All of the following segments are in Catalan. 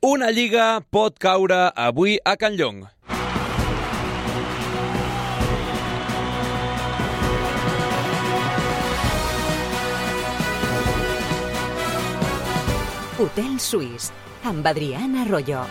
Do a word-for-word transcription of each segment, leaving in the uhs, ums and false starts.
Una lliga pot caure avui a Can Llong. Hotel Suís, amb Adriana Arroyo.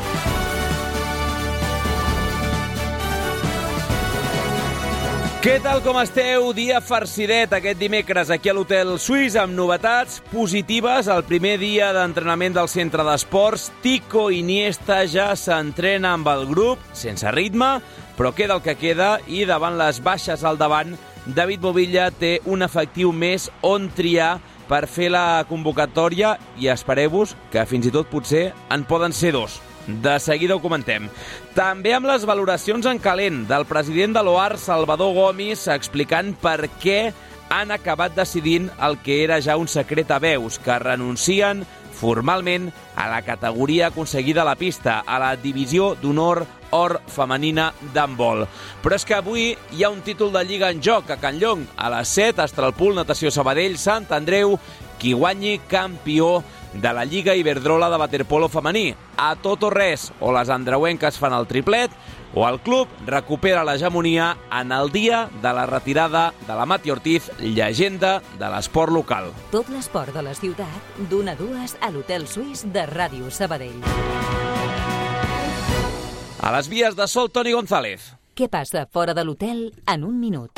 Què tal, com esteu? Dia farcidet aquest dimecres aquí a l'Hotel Suís amb novetats positives. El primer dia d'entrenament del centre d'esports, Tico Iniesta ja s'entrena amb el grup, sense ritme, però queda el que queda i davant les baixes al davant, David Movilla té un efectiu més on triar per fer la convocatòria i espereu-vos que fins i tot potser en poden ser dos. De seguida ho comentem. També amb les valoracions en calent del president de l'O A R, Salvador Gomis, explicant per què han acabat decidint el que era ja un secret a veus, que renuncien formalment a la categoria aconseguida a la pista, a la divisió d'honor or femenina d'handbol. Però és que avui hi ha un títol de Lliga en joc a Can Llong. A les set, Estralpul, Natació Sabadell, Sant Andreu, qui guanyi campió de la Lliga Iberdrola de waterpolo femení. A tot o res, o les andreuenques fan el triplet, o el club recupera l'hegemonia en el dia de la retirada de la Mati Ortiz, llegenda de l'esport local. Tot l'esport de la ciutat, d'una a dues a l'Hotel Suís de Ràdio Sabadell. A les vies de sol, Toni González. Què passa fora de l'hotel en un minut?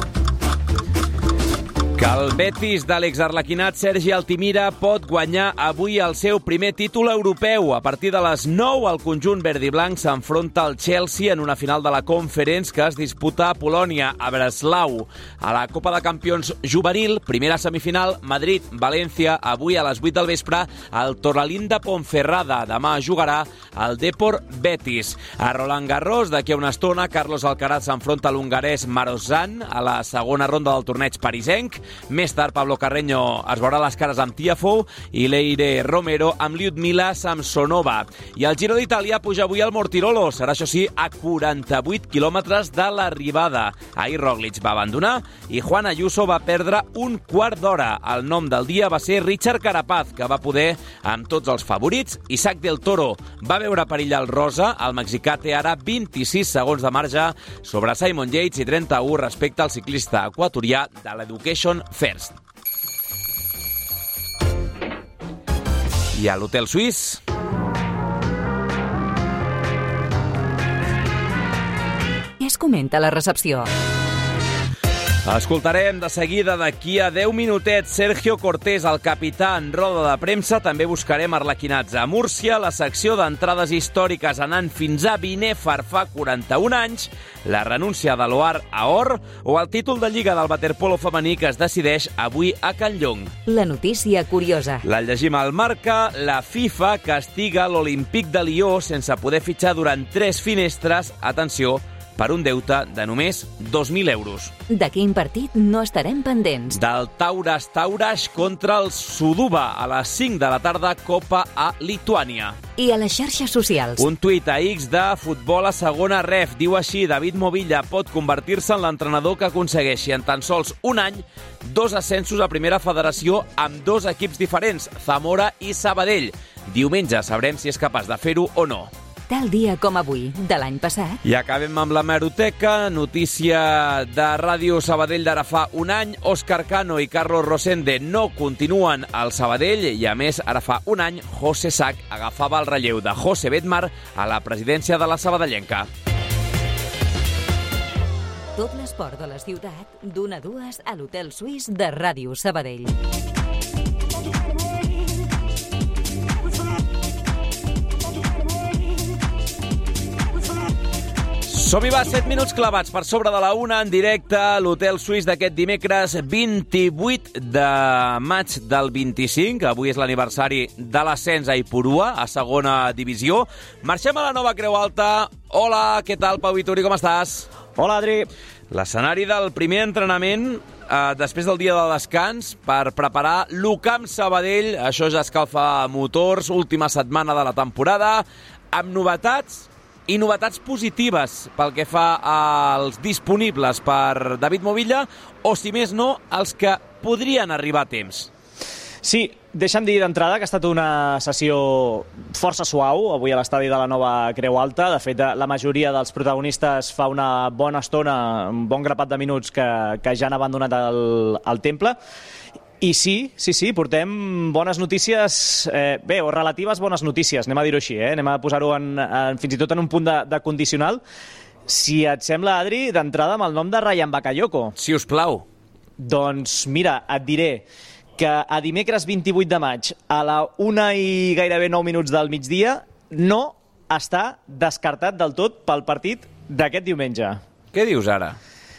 Que el Betis de l'exarlequinat Sergi Altimira pot guanyar avui el seu primer títol europeu. A partir de les nou, el conjunt verd i blanc s'enfronta al Chelsea en una final de la Conference que es disputa a Polònia, a Breslau. A la Copa de Campions juvenil, primera semifinal, Madrid-València, avui a les vuit del vespre, el Toralín de Ponferrada. Demà jugarà el Depor Betis. A Roland Garros, d'aquí a una estona, Carlos Alcaraz s'enfronta a l'hongarès Marozsan a la segona ronda del torneig parisenc. Més tard, Pablo Carreño es veurà les cares amb Tiafoe i Leire Romero amb Lyudmila Samsonova. I el Giro d'Itàlia puja avui al Mortirolo. Serà, això sí, a quaranta-vuit quilòmetres de l'arribada. Ahir Roglic va abandonar i Juan Ayuso va perdre un quart d'hora. El nom del dia va ser Richard Carapaz, que va poder amb tots els favorits. Isaac del Toro va veure perillar el rosa. El mexicà té ara vint-i-sis segons de marge sobre Simon Yates i trenta-u respecte al ciclista equatorià de l'Education First. I a l'Hotel Suís... Què es comenta a la recepció? Escoltarem de seguida, d'aquí a deu minutets, Sergio Cortés, el capità, en roda de premsa. També buscarem arlequinats a Múrcia, la secció d'entrades històriques anant fins a Binèfar fa quaranta-un anys, la renúncia de l'O A R a Or o el títol de Lliga del waterpolo femení que es decideix avui a Can Llong. La notícia curiosa. La llegim al Marca. La FIFA castiga l'Olímpic de Lió sense poder fitxar durant tres finestres, atenció, per un deute de només dos mil euros. De quin partit no estarem pendents? Del Tauras Taurash contra el Suduba a les cinc de la tarda, Copa a Lituània. I a les xarxes socials? Un tuit a X de futbol a segona ref. Diu així: David Movilla pot convertir-se en l'entrenador que aconsegueixi en tan sols un any dos ascensos a primera federació amb dos equips diferents, Zamora i Sabadell. Diumenge sabrem si és capaç de fer-ho o no. Tal dia com avui, de l'any passat. I acabem amb la meroteca. Notícia de Ràdio Sabadell d'ara fa un any. Òscar Cano i Carlos Rosende no continuen al Sabadell i, a més, ara fa un any, José Sac agafava el relleu de José Bedmar a la presidència de la sabadellenca. Tot l'esport de la ciutat, d'una a dues a l'Hotel Suís de Ràdio Sabadell. Som-hi, va, set minuts clavats per sobre de la una en directe a l'Hotel Suís d'aquest dimecres vint-i-vuit de maig del vint-i-cinc. Avui és l'aniversari de l'ascens a Ipurua, a segona divisió. Marxem a la nova Creu Alta. Hola, què tal, Pau Vituri, com estàs? Hola, Adri. L'escenari del primer entrenament eh, després del dia de descans per preparar l'Ucamp Sabadell. Això ja escalfa motors, última setmana de la temporada, amb novetats i novetats positives pel que fa als disponibles per David Movilla, o si més no, els que podrien arribar a temps. Sí, deixa'm dir d'entrada que ha estat una sessió força suau avui a l'estadi de la Nova Creu Alta. De fet, la majoria dels protagonistes fa una bona estona, un bon grapat de minuts que, que ja han abandonat el, el temple. I sí, sí, sí, portem bones notícies, eh, bé, o relatives bones notícies, anem a dir-ho així, eh? Anem a posar-ho en, en, fins i tot en un punt de, de condicional. Si et sembla, Adri, d'entrada amb el nom de Rayan Bakayoko. Si us plau. Doncs mira, et diré que a dimecres vint-i-vuit de maig, a la una i gairebé nou minuts del migdia, no està descartat del tot pel partit d'aquest diumenge. Què dius ara?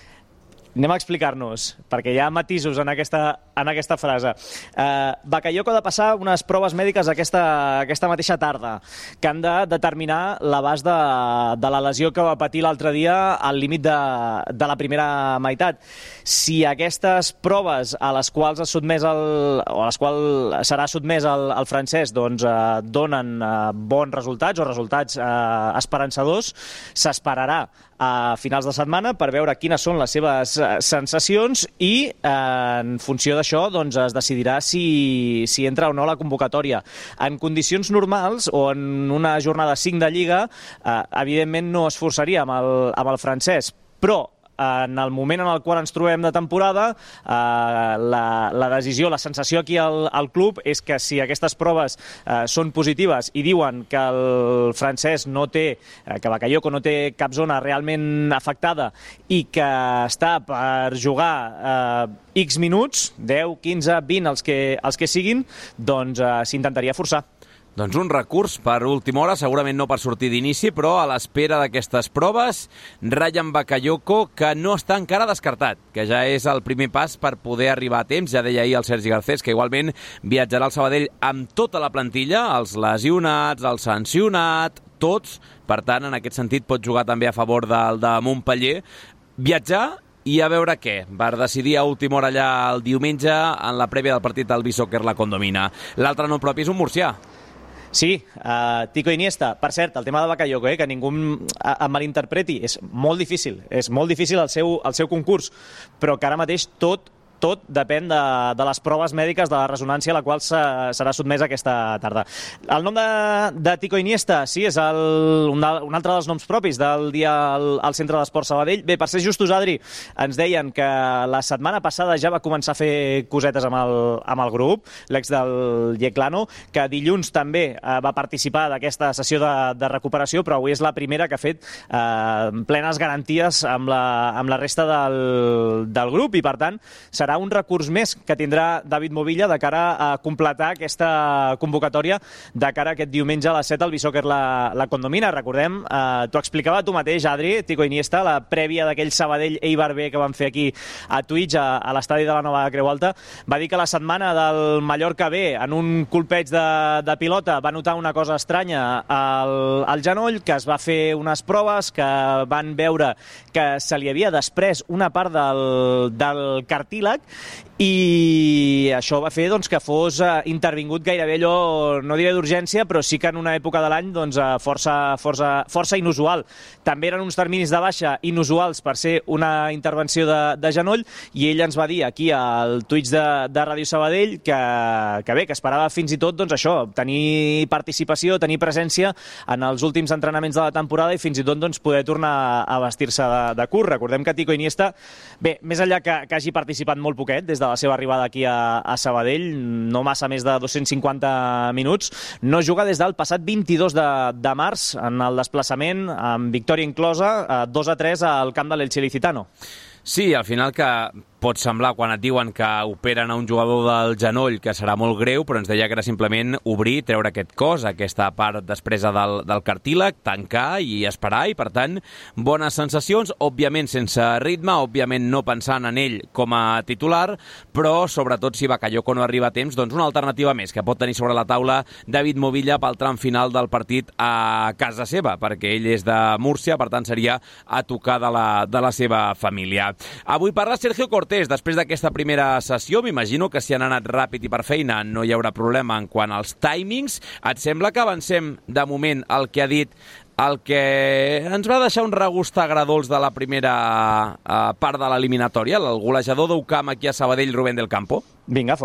Anem a explicar-nos, perquè hi ha matisos en aquesta, en aquesta frase. Uh, Bakayoko ha de passar unes proves mèdiques aquesta, aquesta mateixa tarda, que han de determinar l'abast de, de la lesió que va patir l'altre dia al límit de, de la primera meitat. Si aquestes proves a les quals es sotmès el, o a les quals serà sotmès el, el francès doncs, uh, donen uh, bons resultats o resultats uh, esperançadors, s'esperarà a finals de setmana per veure quines són les seves sensacions i eh, en funció d'això doncs, es decidirà si, si entra o no a la convocatòria. En condicions normals o en una jornada cinc de Lliga, eh, evidentment no es forçaria amb el, amb el francès, però en el moment en el qual ens trobem de temporada, eh, la, la decisió, la sensació aquí al, al club és que si aquestes proves eh, són positives i diuen que el francès no té, eh, que Bakayoko no té cap zona realment afectada i que està per jugar eh, X minuts, deu, quinze, vint, els que, els que siguin, doncs eh, s'intentaria forçar. Doncs un recurs per última hora, segurament no per sortir d'inici, però a l'espera d'aquestes proves, Rayan Bakayoko, que no està encara descartat, que ja és el primer pas per poder arribar a temps. Ja deia ahir el Sergi Garcés que igualment viatjarà al Sabadell amb tota la plantilla, els lesionats, el sancionat, tots. Per tant, en aquest sentit, pot jugar també a favor del de Montpeller. Viatjar i a veure què. Va decidir a última hora allà el diumenge en la prèvia del partit del Bisóquer La Condomina. L'altre nom propi és un murcià. Sí, uh, Tico Iniesta. Per cert, el tema de Bakayoko, eh, que ningú em malinterpreti, és molt difícil, és molt difícil el seu, el seu concurs, però que ara mateix tot tot depèn de, de les proves mèdiques de la ressonància a la qual se, serà sotmès aquesta tarda. El nom de, de Tico Iniesta, sí, és el, un, de, un altre dels noms propis del dia al, al Centre d'Esport Sabadell. Bé, per ser justos, Adri, ens deien que la setmana passada ja va començar a fer cosetes amb el, amb el grup, l'ex del Yeclano, que dilluns també eh, va participar d'aquesta sessió de, de recuperació, però avui és la primera que ha fet eh, plenes garanties amb la, amb la resta del, del grup i, per tant, serà un recurs més que tindrà David Movilla de cara a completar aquesta convocatòria de cara a aquest diumenge a les set al Bisóquer La, la Condomina. Recordem, eh, t'ho explicava tu mateix, Adri, Tico Iniesta, la prèvia d'aquell Sabadell-Eibar B que van fer aquí a Twitch, a, a l'estadi de la Nova Creu Alta, va dir que la setmana del Mallorca B, en un colpeig de, de pilota, va notar una cosa estranya al, al genoll, que es va fer unes proves que van veure que se li havia desprès una part del, del cartílag i això va fer doncs, que fos eh, intervingut gairebé allò, no diré d'urgència, però sí que en una època de l'any doncs, força, força, força inusual. També eren uns terminis de baixa inusuals per ser una intervenció de, de genoll i ell ens va dir aquí al Twitch de, de Ràdio Sabadell que, que bé, que esperava fins i tot doncs, això, tenir participació, tenir presència en els últims entrenaments de la temporada i fins i tot doncs, poder tornar a vestir-se de, de curt. Recordem que Tico Iniesta, bé, més enllà que, que hagi participat molt poquet des de la seva arribada aquí a, a Sabadell, no massa més de dos-cents cinquanta minuts, no juga des del passat vint-i-dos de, de març en el desplaçament amb victòria inclosa, dos a tres al camp de l'Elche Licitano. Sí, al final que pot semblar quan et diuen que operen a un jugador del genoll que serà molt greu, però ens deia que era simplement obrir, treure aquest cos, aquesta part despresa del, del cartílag, tancar i esperar, i per tant, bones sensacions, òbviament sense ritme, òbviament no pensant en ell com a titular, però sobretot si Bakayoko no arriba a temps, doncs una alternativa més que pot tenir sobre la taula David Movilla pel tram final del partit a casa seva, perquè ell és de Múrcia, per tant seria a tocar de la, de la seva família. Avui parla Sergio Cortés, després d'aquesta primera sessió. M'imagino que si han anat ràpid i per feina no hi haurà problema en quant als timings. Et sembla que avancem de moment el que ha dit, el que ens va deixar un regust agradolç de la primera eh, part de l'eliminatòria, el golejador d'U C A M aquí a Sabadell, Rubén del Campo? Vinga, fot-li.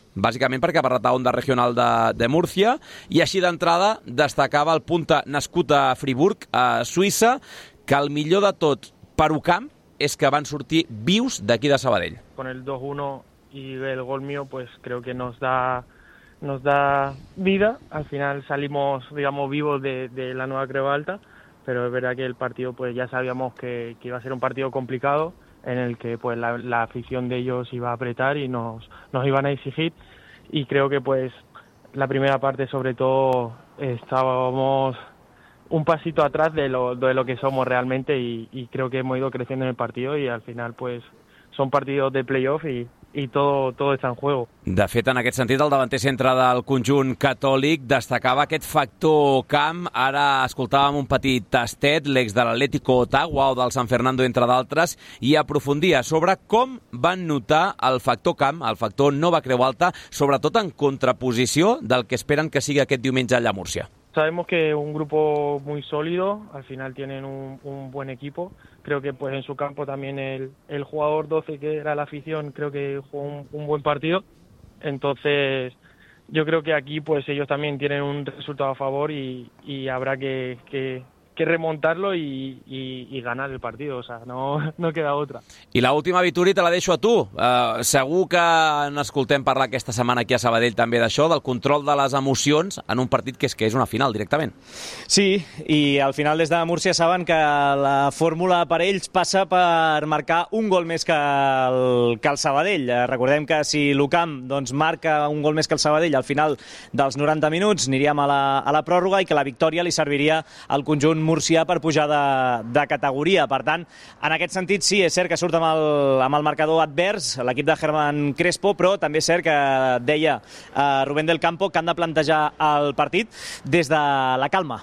bàsicament perquè va retar Onda Regional de, de Múrcia, i així d'entrada destacava el punta nascut a Friburg, a Suïssa, que el millor de tot per UCAM és que van sortir vius d'aquí de Sabadell. Con el dos uno y el gol mío, pues creo que nos da nos da vida. Al final salimos, digamos, vivos de, de la nueva Creu Alta, pero es verdad que el partido, pues ya sabíamos que, que iba a ser un partido complicado, en el que pues la, la afición de ellos iba a apretar y nos, nos iban a exigir, y creo que pues la primera parte sobre todo estábamos un pasito atrás de lo, de lo que somos realmente, y, y creo que hemos ido creciendo en el partido, y al final pues son partidos de playoff y, i tot, tot està en juego. De fet, en aquest sentit, el davanter centre del conjunt catòlic destacava aquest factor camp. Ara escoltàvem un petit tastet, l'ex de l'Atlético Ottawa o del San Fernando, entre d'altres, i aprofundia sobre com van notar el factor camp, el factor Nova Creu Alta, sobretot en contraposició del que esperen que sigui aquest diumenge allà a Múrcia. Sabemos que es un grupo muy sólido, al final tienen un, un buen equipo. Creo que pues en su campo también el, el jugador doce, que era la afición, creo que jugó un, un buen partido. Entonces yo creo que aquí pues ellos también tienen un resultado a favor, y, y habrá que, que, que remontarlo y, y, y ganar el partido, o sea, no, no queda otra. I l'última, Vituri, te la deixo a tu. Uh, segur que n'escoltem parlar aquesta setmana aquí a Sabadell també d'això, del control de les emocions en un partit que és que és una final directament. Sí, i al final des de Múrcia saben que la fórmula per ells passa per marcar un gol més que el, que el Sabadell. Recordem que si l'UCAM doncs, marca un gol més que el Sabadell al final dels noranta minuts, aniríem a la, a la pròrroga, i que la victòria li serviria al conjunt murcià per pujar de, de categoria. Per tant, en aquest sentit, sí, és cert que surt amb el, amb el marcador advers l'equip de Germán Crespo, però també és cert que deia eh, Rubén del Campo que han de plantejar el partit des de la calma.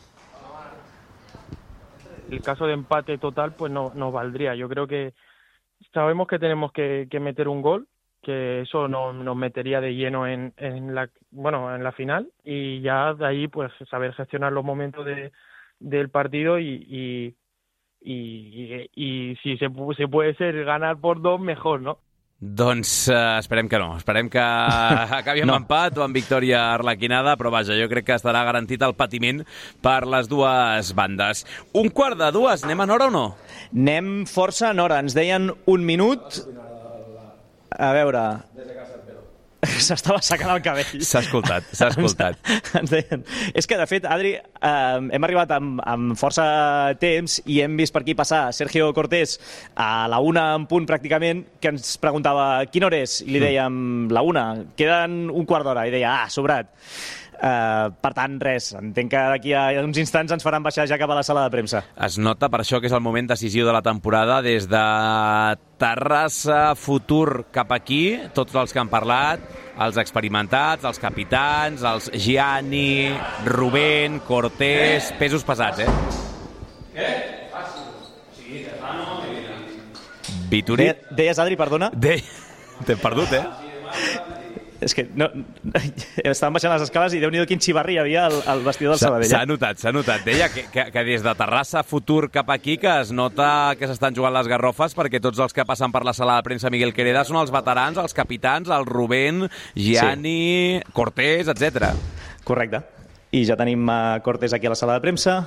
El caso de empate total pues no, no valdría. Yo creo que sabemos que tenemos que, que meter un gol, que eso no, nos metería de lleno en, en la bueno en la final, y ya de ahí pues saber gestionar los momentos de del partido, y, y, y, y, y si se, se puede ser ganar por dos, mejor, ¿no? Doncs uh, esperem que no, esperem que acabi amb no. empat o amb victòria arlequinada, però vaja, jo crec que estarà garantit el patiment per les dues bandes. Un quart de dues, anem en hora o no? Anem força en hora, ens deien un minut. A veure... S'estava secant el cabell. S'ha escoltat, s'ha escoltat. Ens, ens deien. És que, de fet, Adri, eh, hem arribat amb, amb força temps i hem vist per aquí passar Sergio Cortés a la una en punt pràcticament, que ens preguntava quina hora és, i li dèiem la una, queden un quart d'hora, i deia, ah, sobrat. Uh, per tant, res, entenc que d'aquí a uns instants ens faran baixar ja cap a la sala de premsa. Es nota per això que és el moment decisiu de la temporada, des de Terrassa, Futur cap aquí, tots els que han parlat, els experimentats, els capitans, els Gianni, Rubén, Cortés, pesos pesats, eh? Què? Fàcil. Sí, que fa no... Vituri... De, deies, Adri, perdona? De... T'he perdut, eh? És que no, estaven baixant les escales i Déu-n'hi-do quin xivarri hi havia al, al vestidor del Sabadell. S'ha notat, s'ha notat. Deia que, que, que des de Terrassa, Futur cap aquí, que es nota que s'estan jugant les garrofes, perquè tots els que passen per la sala de premsa Miguel Quereda són els veterans, els capitans, el Rubén, Gianni, sí. Cortés, etcètera. Correcte. I ja tenim uh, Cortés aquí a la sala de premsa.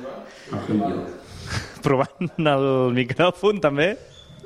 Provant el micròfon, també.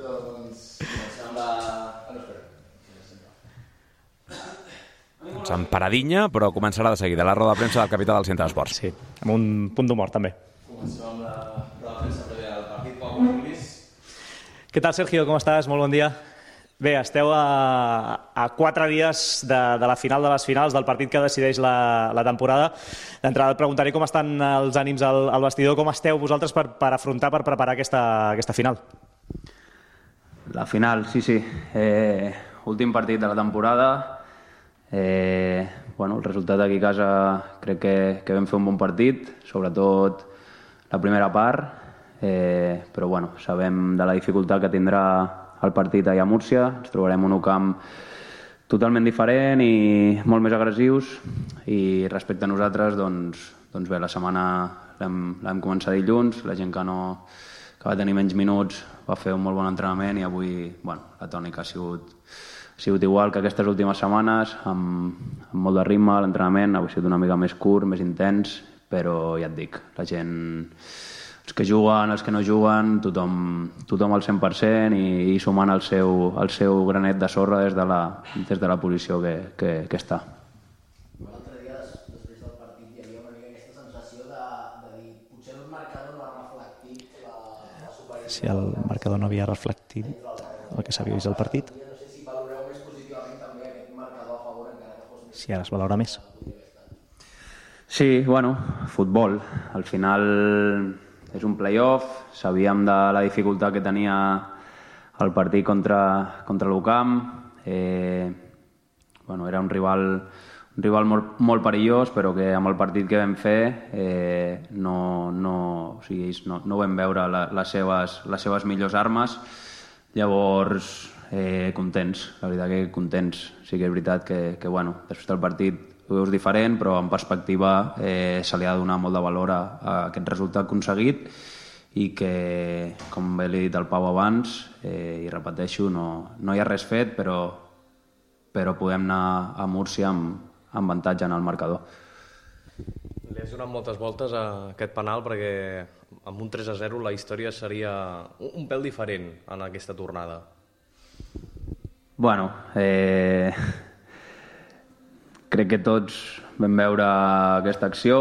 Amb paradinha, però començarà de seguida la roda de premsa del capità del Centre d'Esports. Sí, amb un punt d'humor, també. Comencem amb la roda de premsa prèvia del partit. Pau Martínez. Què tal, Sergio? Com estàs? Molt bon dia. Bé, esteu a, a quatre dies de, de la final de les finals, del partit que decideix la, la temporada. D'entrada et preguntaré com estan els ànims al, al vestidor, com esteu vosaltres per, per afrontar, per preparar aquesta, aquesta final? La final, sí, sí. Eh, últim partit de la temporada. Eh, bueno, el resultat aquí a casa crec que, que vam fer un bon partit, sobretot la primera part, eh, però bueno, sabem de la dificultat que tindrà el partit allà a Múrcia. Ens trobarem un camp totalment diferent i molt més agressius, i respecte a nosaltres, doncs, doncs bé, la setmana l'hem començat dilluns, la gent que, no, que va tenir menys minuts va fer un molt bon entrenament, i avui bueno, la tònica ha sigut, ha ha sigut igual que aquestes últimes setmanes, amb, amb molt de ritme, l'entrenament ha sigut una mica més curt, més intens, però ja et dic, la gent, els que juguen, els que no juguen, tothom, tothom al cent per cent i, i sumant el seu, el seu granet de sorra des de la, des de la posició que, que, que està. L'altre dia, després del partit, hi havia una mica aquesta sensació de, de dir potser el marcador no ha reflectit la, la superioritat. Si el marcador no havia reflectit el que s'havia vist al partit. No sé si valoreu més positivament també aquest marcador a favor, encara que fos més... Si ara es valora més. Sí, bueno, futbol. Al final és un play-off, sabíem de la dificultat que tenia el partit contra, contra l'Ucam. Eh, bueno, era un rival, un rival molt, molt perillós, però que amb el partit que vam fer eh, no, no, o sigui, ells no, no vam veure la, les, seves, les seves millors armes. Llavors, eh, contents, la veritat que contents. Sí que és veritat que, que bueno, després del partit ho veus diferent, però en perspectiva eh, se li ha de donar molt de valor a, a aquest resultat aconseguit i que, com bé li he dit al Pau abans, eh, i repeteixo, no, no hi ha res fet, però, però podem anar a Múrcia amb, amb avantatge en el marcador. Li has donat moltes voltes a aquest penal perquè amb un tres a zero la història seria un, un pèl diferent en aquesta tornada. Bueno, eh... crec que tots vam veure aquesta acció,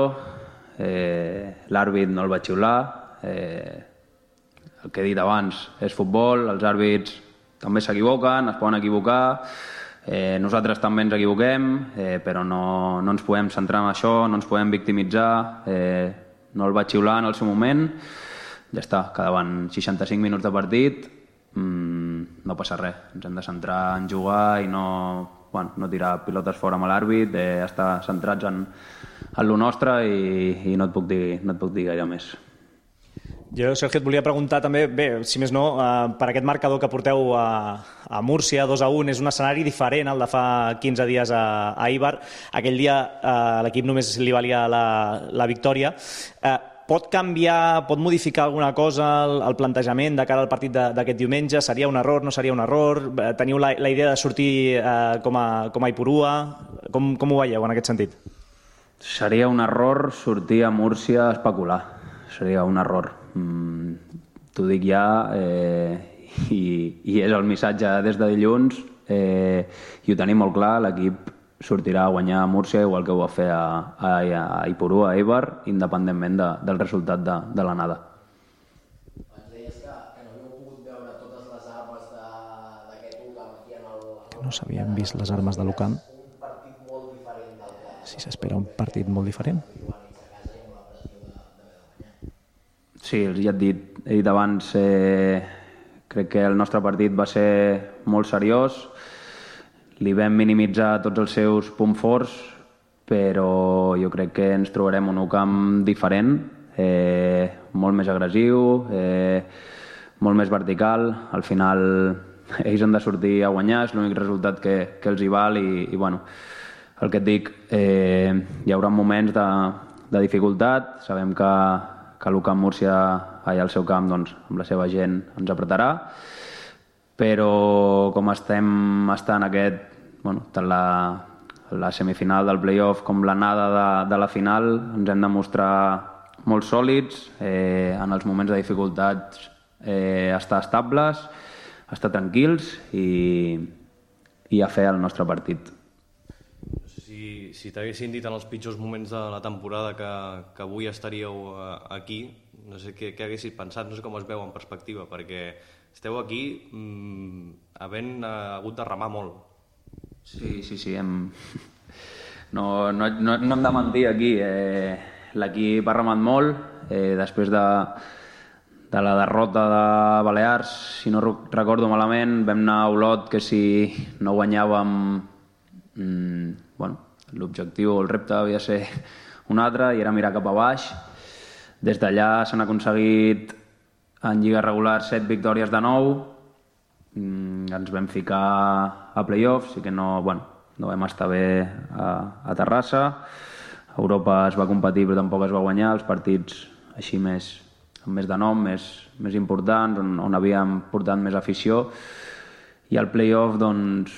eh, l'àrbit no el va xiular, eh, el que he dit abans és futbol, els àrbits també s'equivoquen, es poden equivocar, eh, nosaltres també ens equivoquem, eh, però no, no ens podem centrar en això, no ens podem victimitzar, eh, no el va xiular en el seu moment, ja està, quedaven seixanta-cinc minuts de partit, mm, no passa res, ens hem de centrar en jugar i no... Bueno, no tirar pilotes fora amb l'àrbit, eh, estar centrats en, en lo nostre i, i no, et puc dir, no et puc dir gaire més. Jo, Sergio, et volia preguntar també, bé, si més no, eh, per aquest marcador que porteu a, a Múrcia, dos a un, és un escenari diferent al de fa quinze dies a, a Eibar. Aquell dia eh, l'equip només li valia la, la victòria. Eh, Pot canviar, pot modificar alguna cosa el, el plantejament de cara al partit d'aquest diumenge? Seria un error, no seria un error? Teniu la, la idea de sortir eh, com, a, com a Ipurua? Com, com ho veieu en aquest sentit? Seria un error sortir a Múrcia a especular. Seria un error. Mm, T'ho dic ja, eh, i, i és el missatge des de dilluns, eh, i ho tenim molt clar, l'equip sortirà a guanyar a Múrcia igual que ho va fer a, a, a Ipurua, a Eibar, independentment de, del resultat de, de l'anada. Ens deies que, que no havíeu pogut veure totes les armes d'aquest Ucam aquí en el... Que no s'havien vist les armes de l'Ucam. Un partit molt diferent del que... Si s'espera un partit molt diferent. Sí, ja et dit, he dit abans, eh, crec que el nostre partit va ser molt seriós, li vam minimitzar tots els seus punts forts, però jo crec que ens trobarem un Ucam diferent, eh, molt més agressiu, eh, molt més vertical. Al final ells han de sortir a guanyar, és l'únic resultat que, que els hi val i, i bueno, el que et dic, eh, hi haurà moments de, de dificultat, sabem que, que l'Ucam Múrcia, allà al seu camp, doncs, amb la seva gent ens apretarà, però com estem estant aquest, bueno, tant la, la semifinal del play-off com l'anada de, de la final, ens hem de mostrar molt sòlids, eh, en els moments de dificultats eh, estar estables, estar tranquils i, i a fer el nostre partit. No sé si, si t'haguessin dit en els pitjors moments de la temporada que, que avui estaríeu aquí, no sé què, què haguessis pensat, no sé com es veu en perspectiva, perquè esteu aquí mmm, havent hagut de remar molt. Sí, sí, sí. Hem... No, no, no, no hem de mentir aquí. Eh, L'equip ha remat molt. Eh, després de, de la derrota de Balears, si no recordo malament, vam anar a Olot que si no guanyàvem, mmm, bueno, l'objectiu o el repte havia de ser un altre i era mirar cap a baix. Des d'allà s'han aconseguit en lliga regular set victòries de nou. Mm, ens vam ficar a play-off, sí que no, bueno, no vam estar bé a, a Terrassa. A Europa es va competir però tampoc es va guanyar, els partits així més, amb més de nom, més, més importants, on, on havíem portat més afició. I al play-off doncs,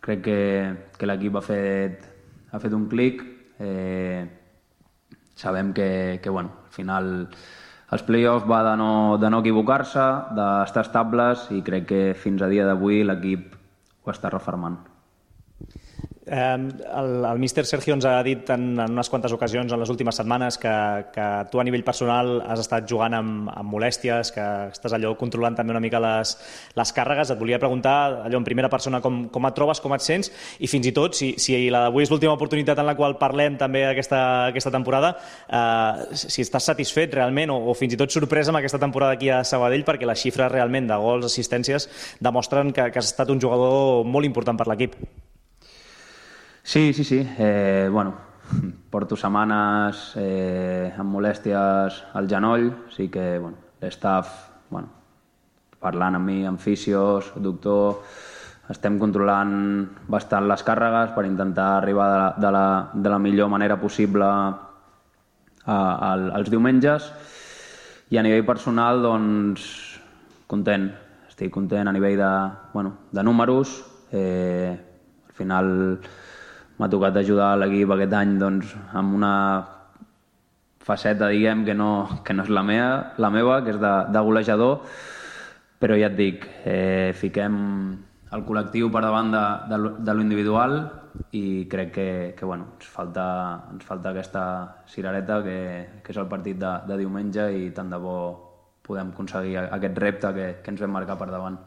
crec que, que l'equip ha fet, ha fet un clic. Eh, sabem que, que bueno, al final els play-offs va de no, de no equivocar-se, d'estar estables, i crec que fins a dia d'avui l'equip ho està refermant. Eh, el, el míster Sergio ens ha dit en, en unes quantes ocasions en les últimes setmanes que, que tu a nivell personal has estat jugant amb, amb molèsties, que estàs allò controlant també una mica les, les càrregues. Et volia preguntar allò en primera persona com, com et trobes, com et sents, i fins i tot si, si d'avui és l'última oportunitat en la qual parlem també aquesta, aquesta temporada, eh, si estàs satisfet realment o, o fins i tot sorprès amb aquesta temporada aquí a Sabadell, perquè les xifres realment de gols, assistències demostren que, que has estat un jugador molt important per l'equip. Sí, sí, sí. Eh, bueno, porto setmanes eh, amb molèsties al genoll, sí que bueno, l'estaf, bueno, parlant amb mi, amb fisios, doctor, estem controlant bastant les càrregues per intentar arribar de la, de la, de la millor manera possible a, a, als diumenges, i a nivell personal, doncs, content. Estic content a nivell de, bueno, de números. Eh, al final m'ha tocat ajudar l'equip aquest any, doncs, amb una faceta, diguem, que no, que no és la meva, la meva, que és de, de golejador, però ja et dic, eh, fiquem el col·lectiu per davant de, de, de l'individual, i crec que, que bueno, ens, falta, ens falta aquesta cirereta que, que és el partit de, de diumenge, i tant de bo podem aconseguir aquest repte que, que ens vam marcar per davant.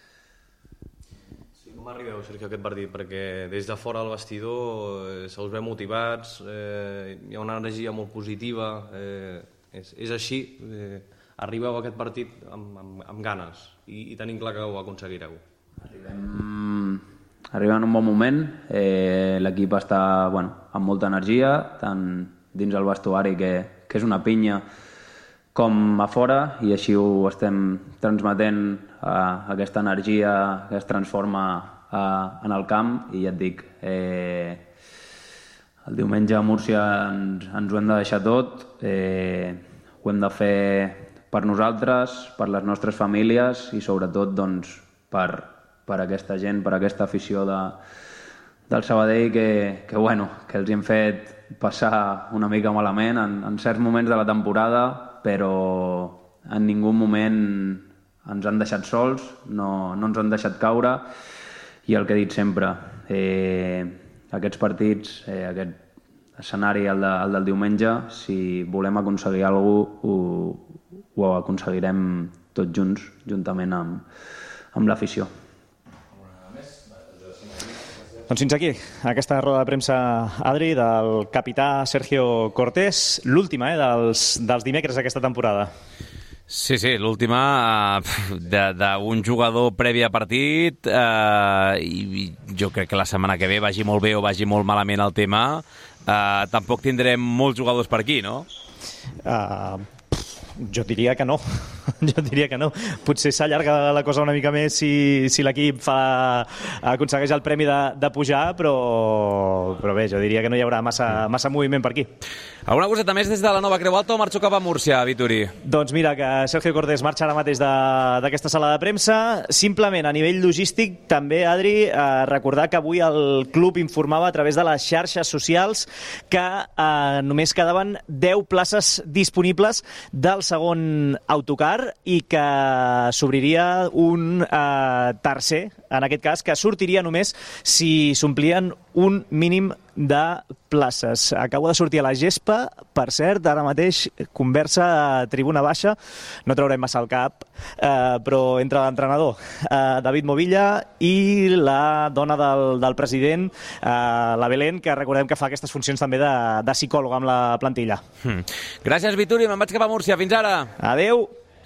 Com arribeu, Sergio, a aquest partit? Perquè des de fora del vestidor eh, se'ls ve motivats, eh, hi ha una energia molt positiva, eh, és, és així, eh, arribeu a aquest partit amb, amb, amb ganes i, i tenim clar que ho aconseguireu. Arribem, arribem en un bon moment, eh, l'equip està, bueno, amb molta energia, tant dins el vestuari, que, que és una pinya, com a fora, i així ho estem transmetent, a aquesta energia que es transforma a, en el camp. I ja et dic, eh, el diumenge a Múrcia ens, ens ho hem de deixar tot, eh, ho hem de fer per nosaltres, per les nostres famílies, i sobretot doncs, per, per aquesta gent, per aquesta afició de, del Sabadell, que, que, bueno, que els hem fet passar una mica malament en, en certs moments de la temporada, però en ningú moment ens han deixat sols, no, no ens han deixat caure, i el que he dit sempre, eh, aquests partits, eh, aquest escenari, el, de, el del diumenge, si volem aconseguir alguna cosa, ho, ho aconseguirem tots junts, juntament amb, amb l'afició. Doncs fins aquí, aquesta roda de premsa, Adri, del capità Sergio Cortés, l'última eh, dels, dels dimecres d'aquesta temporada. Sí, sí, l'última d'un jugador previ a partit, eh, i jo crec que la setmana que ve, vagi molt bé o vagi molt malament el tema, eh, tampoc tindrem molts jugadors per aquí, no? Uh, jo diria que no, jo diria que no. Potser s'allarga la cosa una mica més si, si l'equip fa, aconsegueix el premi de, de pujar, però, però bé, jo diria que no hi haurà massa, massa moviment per aquí. Alguna coseta més des de la Nova Creu Alta o marxo cap a Múrcia, Vituri? Doncs mira, que Sergio Cortés marxa ara mateix d'aquesta sala de premsa. Simplement, a nivell logístic, també, Adri, eh, recordar que avui el club informava a través de les xarxes socials que eh, només quedaven deu places disponibles del segon autocar i que s'obriria un eh, tercer, en aquest cas, que sortiria només si s'omplien un mínim de places. Acabo de sortir a la gespa, per cert, ara mateix conversa a tribuna baixa, no traurem massa el cap, eh, però entre l'entrenador eh, David Movilla i la dona del, del president, eh, la Belén, que recordem que fa aquestes funcions també de, de psicòloga amb la plantilla. Hmm. Gràcies, Vituri, me'n vaig cap a Múrcia. Fins ara. Adeu.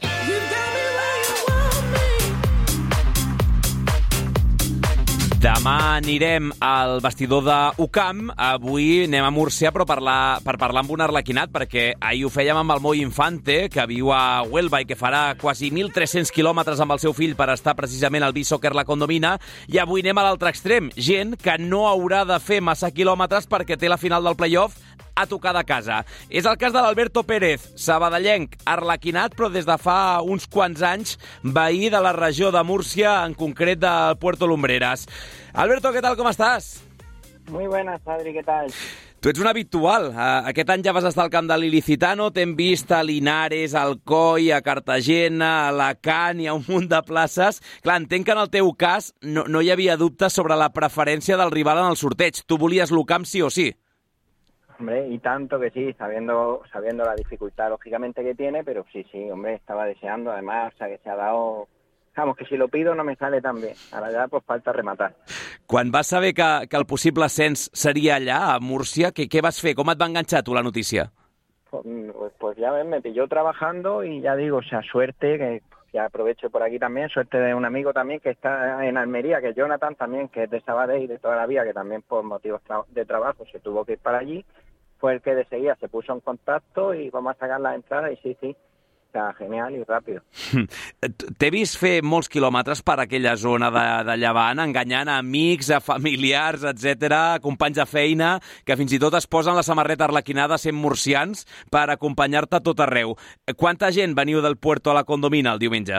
Demà anirem al vestidor d'U C A M. Avui anem a Múrcia, però parlar, per parlar amb un arlequinat, perquè ahir ho fèiem amb el Moi Infante, que viu a Huelva i que farà quasi mil tres-cents quilòmetres amb el seu fill per estar precisament al Beach Soccer La Condomina, i avui anem a l'altre extrem. Gent que no haurà de fer massa quilòmetres perquè té la final del playoff a tocar de casa. És el cas de l'Alberto Pérez, sabadellenc, arlequinat, però des de fa uns quants anys veí de la regió de Múrcia, en concret del Puerto Lumbreras. Alberto, què tal, com estàs? Muy buenas, Adri, ¿qué tal? Tu ets un habitual. Aquest any ja vas estar al camp de l'Ilicitano, t'hem vist a Linares, a Alcoi, a Cartagena, a Alacant i a un munt de places. Clar, entenc que en el teu cas no, no hi havia dubtes sobre la preferència del rival en el sorteig. Tu volies l'Ucamp sí o sí. Hombre, y tanto que sí, sabiendo sabiendo la dificultad lógicamente que tiene, pero sí, sí, hombre, estaba deseando, además, o sea, que se ha dado... Vamos, que si lo pido no me sale tan bien. Ahora ya pues falta rematar. Quan vas saber que, que el possible ascens seria allà, a Múrcia, què, què vas fer? Com et va enganxar tu la notícia? Pues, pues ya ves, me pilló trabajando y ya digo, o sea, suerte, que ya aprovecho por aquí también, suerte de un amigo también que está en Almería, que es Jonathan también, que es de Sabadell de toda la vida, que también por motivos tra- de trabajo se tuvo que ir para allí, fue el que de seguida se puso en contacto y vamos a sacar la entrada y sí, sí. Genial i ràpid. T'he vist fer molts quilòmetres per aquella zona de, de Llevant, enganyant a amics, a familiars, etcètera, companys de feina, que fins i tot es posen la samarreta arlequinada sent murcians per acompanyar-te a tot arreu. Quanta gent veniu del Puerto a la Condomina el diumenge?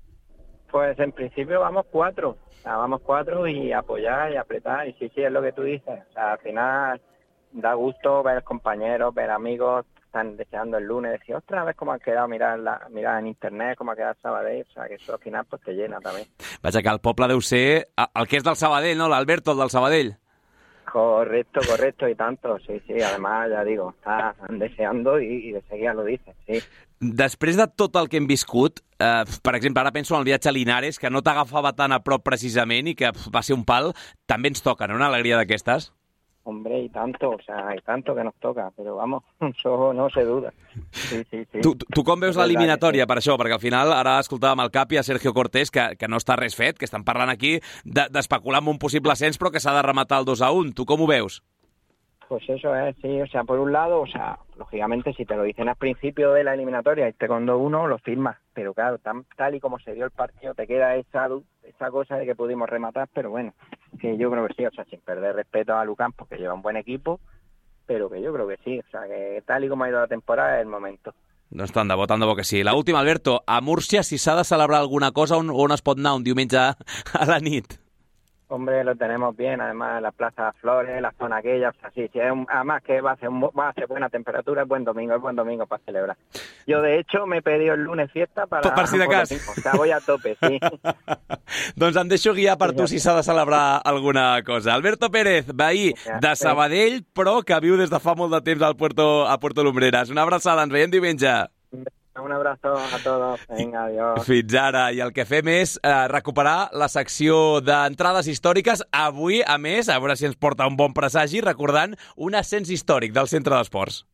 Pues en principio vamos cuatro. O sea, vamos cuatro y apoyar y apretar. Y sí, sí, es lo que tú dices. O sea, al final da gusto ver compañeros, ver amigos. Están deseando el lunes, decir, ostras, a ver cómo ha quedado, mirar, la, mirar en internet cómo ha quedado el Sabadell, o sea, que eso al final pues te llena també. Vaja, que el poble deu ser el que és del Sabadell, no? L'Alberto, el del Sabadell. Correcto, correcto, y tanto, sí, sí, además, ya digo, están deseando y, y de seguida lo dicen, sí. Després de tot el que hem viscut, eh, per exemple, ara penso en el viatge a Linares, que no t'agafava tan a prop precisament i que va ser un pal, també ens toca, no?, una alegria d'aquestes. Hombre, y tanto, o sea, y tanto que nos toca, pero vamos, eso no se duda. Sí, sí, sí. Tu, tu com veus l'eliminatòria per això? Perquè al final ara escoltàvem el Capi a Sergio Cortés, que, que no està res fet, que estan parlant aquí d'especular de, amb un possible ascens, però que s'ha de rematar el dos a un. Tu com ho veus? Pues eso es, sí, o sea, por un lado, o sea, lógicamente si te lo dicen al principio de la eliminatoria, este con dos uno, lo firmas, pero claro, tan, tal y como se dio el partido, te queda esa, esa cosa de que pudimos rematar, pero bueno, que yo creo que sí, o sea, sin perder respeto a Lucán, porque lleva un buen equipo, pero que yo creo que sí, o sea, que tal y como ha ido la temporada es el momento. Doncs tant de bo, tant de bo que sí. L'última, Alberto, a Múrcia, si s'ha de celebrar alguna cosa, on, on es pot anar un diumenge a la nit? Hombre, lo tenemos bien, además la Plaza Flores, la zona aquella, o sea, sí, sí, es un, además que va a, ser un, va a ser buena temperatura, es buen domingo, es buen domingo para celebrar. Yo, de hecho, me he pedido el lunes fiesta para... Per si de cas. O sea, voy a tope, sí. Doncs em deixo guiar per tu si s'ha de celebrar alguna cosa. Alberto Pérez, veí de Sabadell, però que viu des de fa molt de temps al Puerto, a Puerto Lumbreras. Una abraçada, ens veiem diumenge. Un abrazo a todos. Venga, adiós. Fins ara. I el que fem és eh, recuperar la secció d'entrades històriques. Avui, a més, a veure si ens porta un bon presagi, recordant un ascens històric del Centre d'Esports.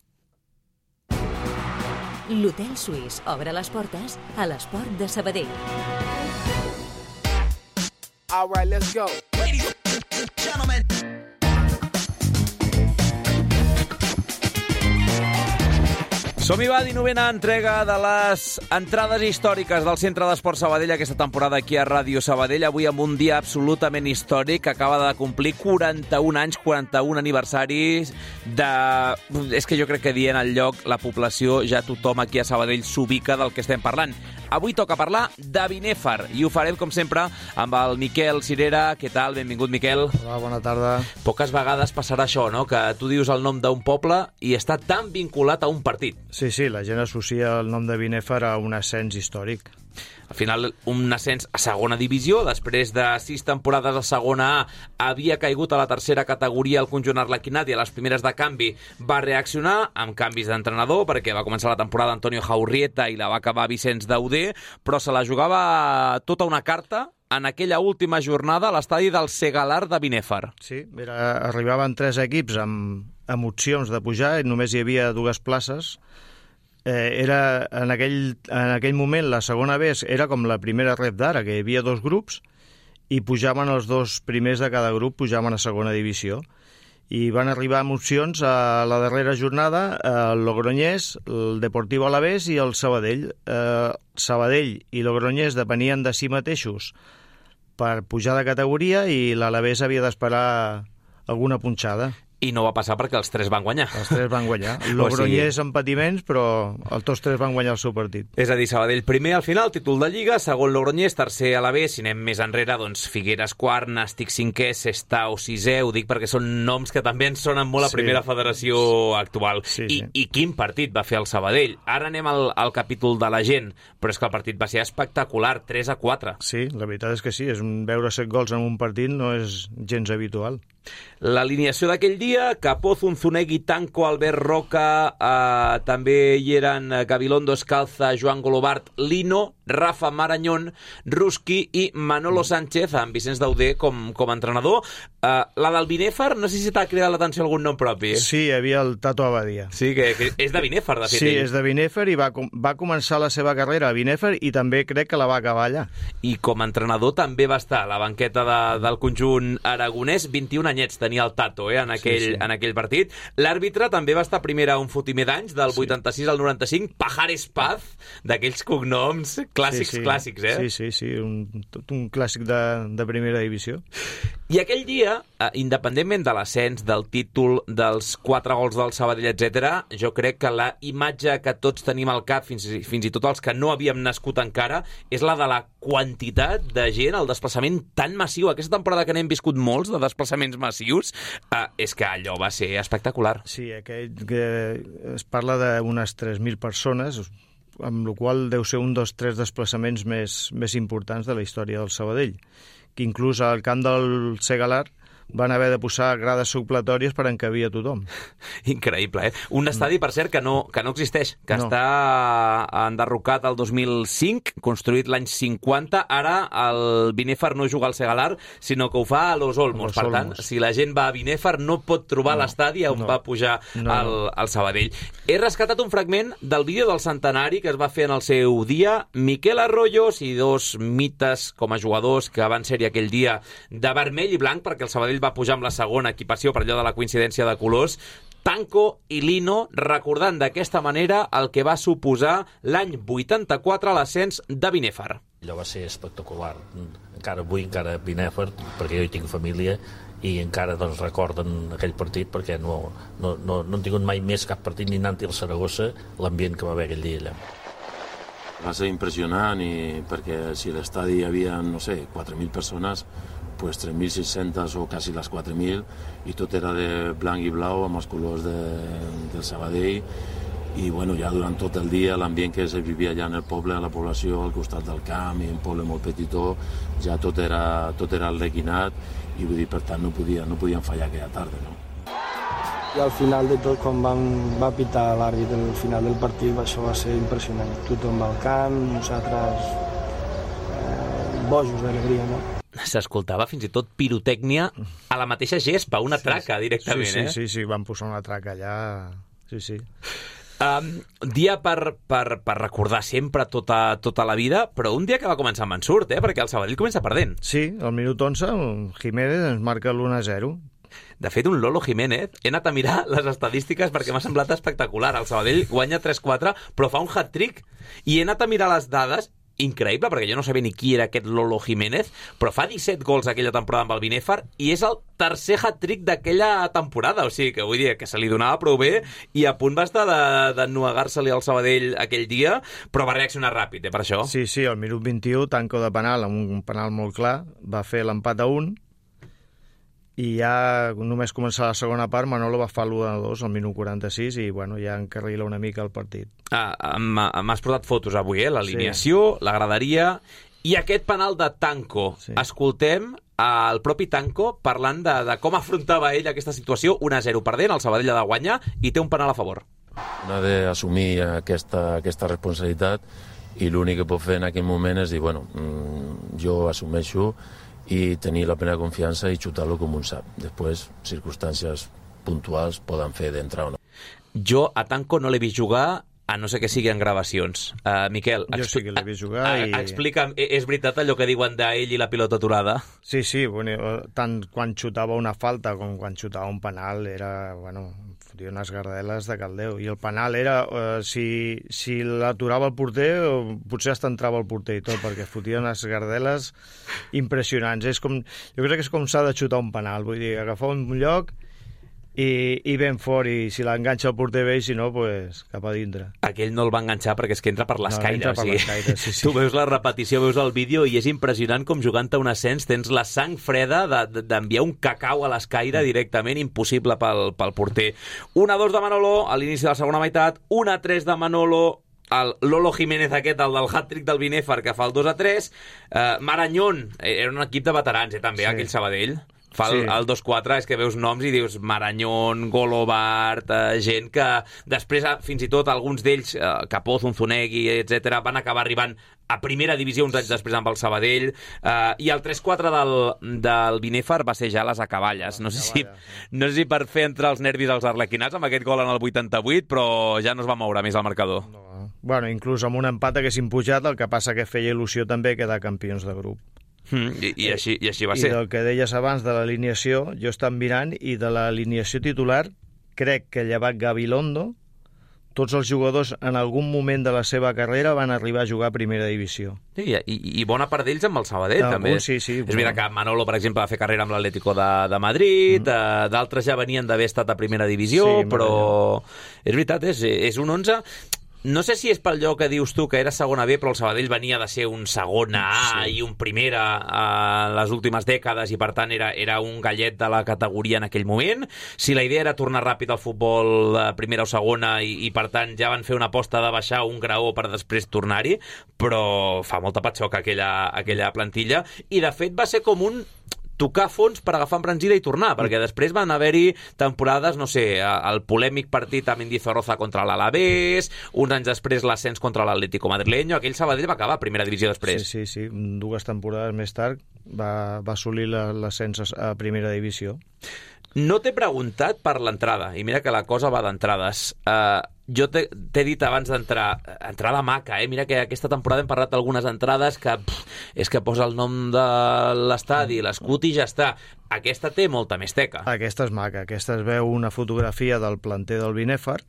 L'Hotel Suís obre les portes a l'Esport de Sabadell. All right, let's go. Ladies and gentlemen. Som-hi, va, dinovena entrega de les entrades històriques del Centre d'Esport Sabadell aquesta temporada aquí a Ràdio Sabadell. Avui amb un dia absolutament històric que acaba de complir quaranta-un anys, quaranta-un aniversaris de... És que jo crec que dient el lloc, la població, ja tothom aquí a Sabadell s'ubica del que estem parlant. Avui toca parlar de Binèfar i ho farem, com sempre, amb el Miquel Cirera. Què tal? Benvingut, Miquel. Hola, bona tarda. Poques vegades passarà això, no?, que tu dius el nom d'un poble i està tan vinculat a un partit. Sí, sí, la gent associa el nom de Binèfar a un ascens històric. Al final, un ascens a segona divisió, després de sis temporades a segona A, havia caigut a la tercera categoria el conjunt arlequinat i a les primeres de canvi va reaccionar amb canvis d'entrenador, perquè va començar la temporada Antonio Jaurrieta i la va acabar Vicenç Dauder, però se la jugava tota una carta en aquella última jornada a l'estadi del Segalar de Binèfar. Sí, era, arribaven tres equips amb, amb opcions de pujar i només hi havia dues places. Eh, era en aquell, en aquell moment la segona B era com la primera ref d'ara, que hi havia dos grups i pujaven els dos primers de cada grup, pujaven a segona divisió. I van arribar amb opcions a la darrera jornada el Logroñés, el Deportiu Alavés i el Sabadell. Eh, Sabadell i Logroñés depenien de si mateixos per pujar de categoria i l'Alavés havia d'esperar alguna punxada. I no va passar perquè els tres van guanyar. Els tres van guanyar. Logroñés amb patiments, però els tots tres van guanyar el seu partit. És a dir, Sabadell primer al final, títol de Lliga, segon Logroñés, tercer a la B, si anem més enrere, doncs Figueres quart, Nàstic cinquè, Sestao sisè, ho dic perquè són noms que també ens sonen molt a primera sí. federació actual. Sí, I, sí. I quin partit va fer el Sabadell? Ara anem al, al capítol de la gent, però és que el partit va ser espectacular, tres a quatre. Sí, la veritat és que sí, és un veure set gols en un partit no és gens habitual. L'alineació d'aquell dia, Capó, Zunzunegui, Tanco, Albert Roca, eh, també hi eren Gabilondo, Escalza, Joan Golobart, Lino, Rafa Marañón, Ruski i Manolo Sánchez, amb Vicenç Dauder com, com a entrenador. Eh, la del Binèfar, no sé si t'ha cridat l'atenció algun nom propi. Sí, hi havia el Tato Abadia. Sí, que, que és de Binèfar, de fet. Sí, ell. és de Binèfar i va, va començar la seva carrera a Binèfar i també crec que la va acabar allà. I com a entrenador també va estar a la banqueta de, del conjunt aragonès, vint-i-un anyets tenia el Tato eh, en, aquell, sí, sí. en aquell partit. L'àrbitre també va estar primera un fotimer d'anys, del sí. vuitanta-sis al noranta-cinc, Pajares Paz, d'aquells cognoms clàssics, sí, sí. clàssics, eh? Sí, sí, sí, un, tot un clàssic de, de primera divisió. I aquell dia, eh, independentment de l'ascens, del títol, dels quatre gols del Sabadell, etcètera, jo crec que la imatge que tots tenim al cap, fins, fins i tot els que no havíem nascut encara, és la de la quantitat de gent, el desplaçament tan massiu. Aquesta temporada que n'hem viscut molts de desplaçaments massius, eh, és que allò va ser espectacular. Sí, aquell, que es parla d'unes tres mil persones, amb la qual deu ser un dels tres desplaçaments més, més importants de la història del Sabadell, que inclús al camp del Segalar van haver de posar grades supletòries per encabir a tothom. Increïble, eh? Un estadi, per cert, que no, que no existeix, que no. està enderrocat el dos mil cinc, construït l'any cinquanta. Ara el Binèfar no juga al Segalar, sinó que ho fa a Los Olmos. Los per tant, Olmos. Si la gent va a Binèfar no pot trobar no, l'estadi on no. va pujar no, el, el Sabadell. He rescatat un fragment del vídeo del centenari que es va fer en el seu dia. Miquel Arroyos i dos mites com a jugadors que van ser-hi aquell dia de vermell i blanc, perquè el Sabadell va pujar amb la segona equipació per allò de la coincidència de colors. Tanco i Lino recordant d'aquesta manera el que va suposar l'any vuitanta-quatre l'ascens de Binèfar. Allò va ser espectacular. Encara avui, encara Binèfar, perquè jo hi tinc família, i encara doncs, recorden aquell partit perquè no, no, no, no han tingut mai més cap partit ni Nanti al Saragossa, l'ambient que va haver aquell dia allà. Va ser impressionant i perquè si a l'estadi hi havia, no sé, quatre mil persones, pues tres mil sis-centes o quasi les quatre mil, i tot era de blanc i blau amb els colors de, del Sabadell, i bueno, ja durant tot el dia l'ambient que se vivia allà en el poble, a la població, al costat del camp, i un poble molt petitó, ja tot era, tot era aldequinat, i vull dir, per tant no, podia, no podien fallar aquella tarda, no? I al final de tot, quan vam, va pitar l'àrbitre al final del partit, això va ser impressionant. Tothom va al camp, nosaltres eh, bojos d'alegria, no? S'escoltava fins i tot pirotècnia a la mateixa gespa, una traca directament, sí, sí, eh? Sí, sí, van posar una traca allà, sí, sí. Um, dia per, per, per recordar sempre tota, tota la vida, però un dia que va començar amb ensurt, eh? Perquè el Sabadell comença perdent. Sí, al minut onze, Jiménez ens marca l'u a zero. De fet, un Lolo Jiménez, he anat a mirar les estadístiques perquè m'ha semblat espectacular. El Sabadell guanya tres quatre, però fa un hat-trick. I he anat a mirar les dades, increïble, perquè jo no sabia ni qui era aquest Lolo Jiménez, però fa disset gols aquella temporada amb el Binèfar i és el tercer hat-trick d'aquella temporada. O sigui, que vull dir que se li donava prou bé i a punt va estar d'ennuegar-se-li al Sabadell aquell dia, però va reaccionar ràpid, eh, per això. Sí, sí, al minut vint-i-u, Tanco de penal, amb un penal molt clar, va fer l'empat a un, i ja només començar la segona part, Manolo va fer l'u a dos al minut quaranta-sis i bueno, ja encarrila una mica el partit. Ah, m'has portat fotos avui, eh? L'alineació, sí. La graderia i aquest penal de Tanco. Sí. Escoltem el propi Tanco parlant de, de com afrontava ell aquesta situació. un a zero perdent, el Sabadell ha de guanyar i té un penal a favor. Ha d'assumir aquesta, aquesta responsabilitat i l'únic que pot fer en aquell moment és dir, bueno, jo assumeixo i tenir la plena confiança i xutar-lo com un sap. Després, circumstàncies puntuals poden fer d'entrar o no. Jo a Tanco no l'he vist jugar, a no ser que sigui en gravacions. Uh, Miquel, jo sí que l'he vist jugar i... explica'm, és veritat allò que diuen d'ell i la pilota aturada? Sí, sí, bueno, tant quan xutava una falta com quan xutava un penal era, bueno, fotia unes gardeles de caldeu. I el penal era, uh, si, si l'aturava el porter, potser hasta entrava el porter i tot, perquè fotia unes gardeles impressionants. És com, jo crec que és com s'ha de xutar un penal, vull dir, agafar un lloc i, i ben fort, i si l'enganxa el porter bé, i si no, pues, cap a dintre. Aquell no el va enganxar perquè és que entra per l'escaire. No, entra per o sigui, l'escaire, sí, sí. Tu veus la repetició, veus el vídeo i és impressionant com jugant a un ascens tens la sang freda d'enviar un cacau a l'escaire directament, impossible pel, pel porter. un a dos de Manolo a l'inici de la segona meitat, un a tres de Manolo, el Lolo Jiménez aquest, el del hat-trick del Binèfar, que fa el dos a tres. Uh, Marañón, era un equip de veterans, eh, també, sí. Aquell Sabadell. Fa el, sí. el dos quatre, és que veus noms i dius Marañón, Golobart, eh, gent que després, fins i tot, alguns d'ells, eh, Capó, Zunzunegui, etcètera, van acabar arribant a primera divisió uns anys després amb el Sabadell, eh, i el tres quatre del, del Binèfar va ser ja les acaballes. No sé, si, no sé si per fer entrar els nervis als arlequinats amb aquest gol en el vuitanta-vuit, però ja no es va moure més el marcador. No. Bueno, inclús amb un empat haguessin pujat, el que passa que feia il·lusió també quedar campions de grup. Mm, i, i, així, I així va I ser. I del que deies abans de l'alineació, jo estan mirant, i de l'alineació titular, crec que llevat Gabilondo, tots els jugadors en algun moment de la seva carrera van arribar a jugar a primera divisió. Sí, i, i bona part d'ells amb el Sabadell, Algun, també. Sí, sí. És veritat que Manolo, per exemple, va fer carrera amb l'Atlético de, de Madrid, mm. eh, d'altres ja venien d'haver estat a primera divisió, sí, però és veritat, és, és un onze... No sé si és pel lloc que dius tu que era segona B, però el Sabadell venia de ser un segona A sí. i un primera a les últimes dècades i per tant era, era un gallet de la categoria en aquell moment. Si la idea era tornar ràpid al futbol de primera o segona i, i per tant ja van fer una aposta de baixar un graó per després tornar-hi, però fa molta patxoca aquella, aquella plantilla i de fet va ser com un tocar fons per agafar embranzida i tornar, perquè després van haver-hi temporades, no sé, el polèmic partit a Mendizorroza contra l'Alavés, uns anys després l'ascens contra l'Atlético Madrileño, aquell Sabadell va acabar a primera divisió després. Sí, sí, sí, dues temporades més tard va, va assolir l'ascens a primera divisió. No t'he preguntat per l'entrada, i mira que la cosa va d'entrades. Uh, jo t'he dit abans d'entrar, entrada maca, eh? Mira que aquesta temporada hem parlat d'algunes entrades que pff, és que posa el nom de l'estadi, l'escut i ja està. Aquesta té molta més teca. Aquesta és maca, aquesta es veu una fotografia del planter del Binèfar,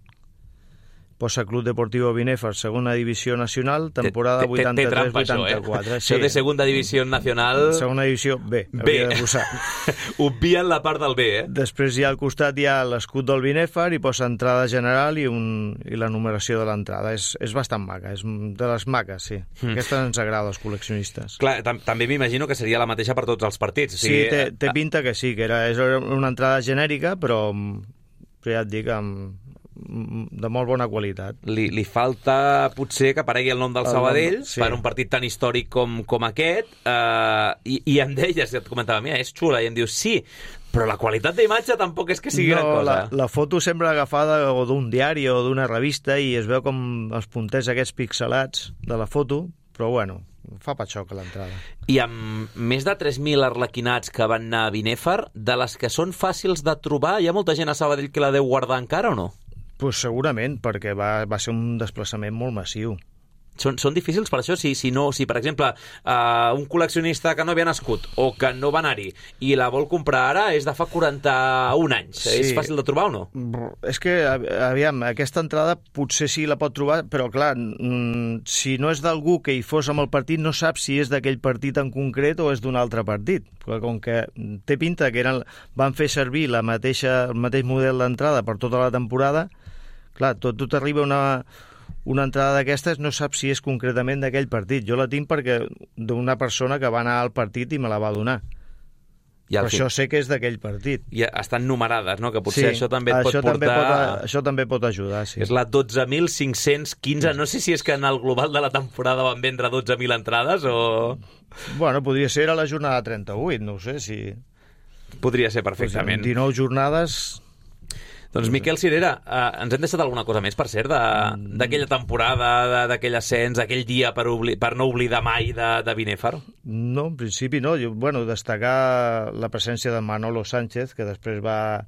posa Club Deportivo Binèfar, segona divisió nacional, temporada vuitanta-tres vuitanta-quatre. Això de segunda divisió nacional... Segona divisió B, B. hauria de posar. Obvien la part del B, eh? Després hi ha al costat hi ha l'escut del Binèfar i posa entrada general i, un, i la numeració de l'entrada. És, és bastant maca, és de les maques, sí. Mm. Aquesta ens agrada als col·leccionistes. Clar, tam també m'imagino que seria la mateixa per tots els partits. O sigui, sí, té, té pinta que sí, que era, és una entrada genèrica, però, però ja et dic, amb de molt bona qualitat. Li, li falta potser que aparegui el nom del el Sabadell nom, sí. per un partit tan històric com, com aquest, eh, i, i em deies, et comentava, mira, és xula, i em dius, sí, però la qualitat d'imatge tampoc és que sigui no, gran cosa. La, la foto sembla agafada o d'un diari o d'una revista i es veu com els punters aquests pixelats de la foto, però bueno, fa patxoc a l'entrada. I amb més de tres mil arlequinats que van anar a Binèfar, de les que són fàcils de trobar, hi ha molta gent a Sabadell que la deu guardar encara o no? Pues segurament, perquè va, va ser un desplaçament molt massiu. Són, són difícils per això? Si, si, no, si per exemple, uh, un col·leccionista que no havia nascut o que no va anar-hi i la vol comprar ara és de fa quaranta-un anys. Sí. És fàcil de trobar o no? És que, aviam, aquesta entrada potser sí la pot trobar, però clar, si no és d'algú que hi fos amb el partit, no saps si és d'aquell partit en concret o és d'un altre partit. Com que té pinta que eren, van fer servir la mateixa, el mateix model d'entrada per tota la temporada, clar, tot, tot arriba una... una entrada d'aquestes no sap si és concretament d'aquell partit. Jo la tinc perquè d'una persona que va anar al partit i me la va donar. I per això sé que és d'aquell partit. I estan numerades, no? Que potser sí, això també et pot això portar... També pot, això també pot ajudar, sí. És la dotze mil cinc-cents quinze. No sé si és que en el global de la temporada van vendre dotze mil entrades o... Bueno, podria ser a la jornada trenta-vuit, no ho sé si... Podria ser perfectament. dinou jornades... Doncs Miquel Cirera, eh, ens hem deixat alguna cosa més, per cert, d'aquella temporada, d'aquell ascens, aquell dia per, obli per no oblidar mai de, de Binèfar? No, en principi no. Jo, bueno, destacar la presència de Manolo Sánchez, que després va,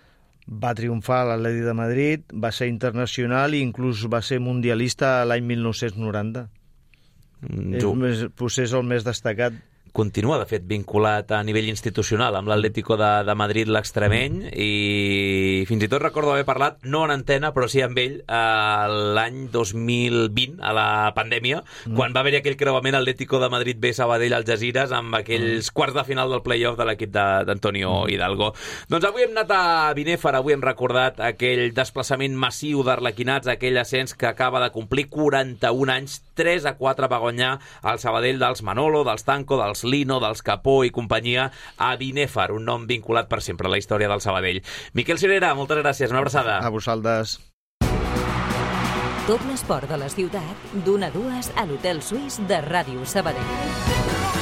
va triomfar a l'Atlètic de Madrid, va ser internacional i inclús va ser mundialista l'any mil nou-cents noranta. Mm, és, més, potser és el més destacat. continua, de fet, vinculat a nivell institucional amb l'Atlético de, de Madrid, l'extremeny, i fins i tot recordo haver parlat, no en antena, però sí amb ell, eh, l'any dos mil vint, a la pandèmia, mm. quan va haver-hi aquell creuament Atlético de Madrid B Sabadell Algesires amb aquells mm. quarts de final del play-off de l'equip d'Antonio mm. Hidalgo. Doncs avui hem anat a Binèfar, avui hem recordat aquell desplaçament massiu d'arlequinats, aquell ascens que acaba de complir quaranta-un anys, tres a quatre va guanyar el Sabadell dels Manolo, dels Tanco, dels Lino, dels Capó i companyia a Binèfar, un nom vinculat per sempre a la història del Sabadell. Miquel Cirera, moltes gràcies, una abraçada. A vosaltres. Tot l'esport de la ciutat, d'una a dues a l'Hotel Suís de Ràdio Sabadell.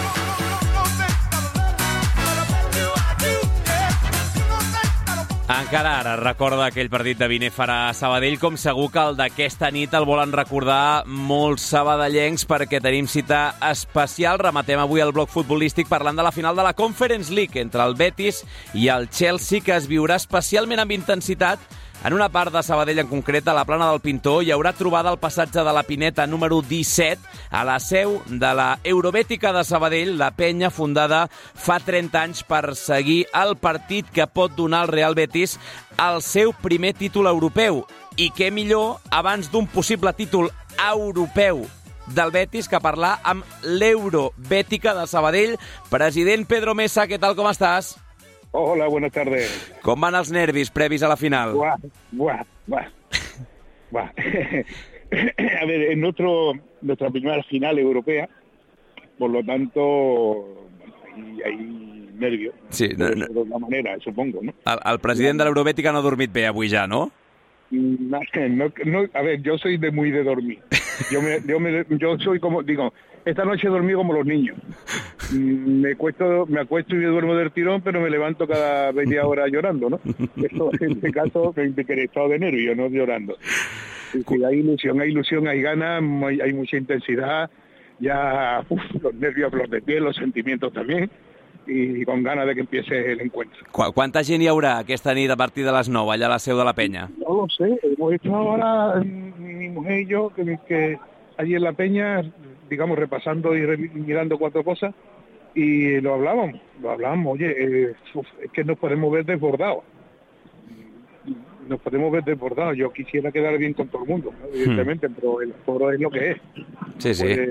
Encara ara recorda aquell partit de Binèfar a Sabadell, com segur que el d'aquesta nit el volen recordar molts sabadellencs, perquè tenim cita especial. Rematem avui el bloc futbolístic parlant de la final de la Conference League entre el Betis i el Chelsea, que es viurà especialment amb intensitat en una part de Sabadell en concret, a la Plana del Pintor. Hi haurà trobada al passatge de la Pineta número disset, a la seu de la Eurobètica de Sabadell, la penya fundada fa trenta anys per seguir el partit que pot donar al Real Betis el seu primer títol europeu. I què millor abans d'un possible títol europeu del Betis que parlar amb l'Eurobètica de Sabadell. President Pedro Mesa, què tal, com estàs? Hola, buenas tardes. Com van els nervis previs a la final? Buah, buah, buah. buah. A ver, es nuestro, nuestra primera final europea, por lo tanto hay, hay nervios. Sí, no, no. De alguna manera, supongo, ¿no? El, el president de l'Eurobètica no ha dormit bé avui ja, no? No, no, a ver, yo soy de muy de dormir. Yo me, yo me, yo soy como, digo, esta noche dormí como los niños. Me cuesto, me acuesto y me duermo del tirón, pero me levanto cada media hora llorando, ¿no? Eso, en este caso, que he estado de nervio, no llorando. Sí, sí, hay ilusión, hay ilusión, hay ganas, hay, hay mucha intensidad, ya uf, los nervios a flor de piel, los sentimientos también, i con ganas de que empiece el encuentro. Qu ¿Quanta gent hi haurà aquesta nit a partir de les nou allà a la seu de la penya? No lo sé, hemos estado ahora, mi mujer y yo, que, que allí en la peña, digamos, repasando y re mirando cuatro cosas, y lo hablábamos, lo hablábamos, oye, eh, uf, es que nos podemos ver desbordados, nos podemos ver desbordados. Yo quisiera quedar bien con todo el mundo, ¿no? Evidentemente, hmm. pero el foro es lo que es. Sí, sí. Pues,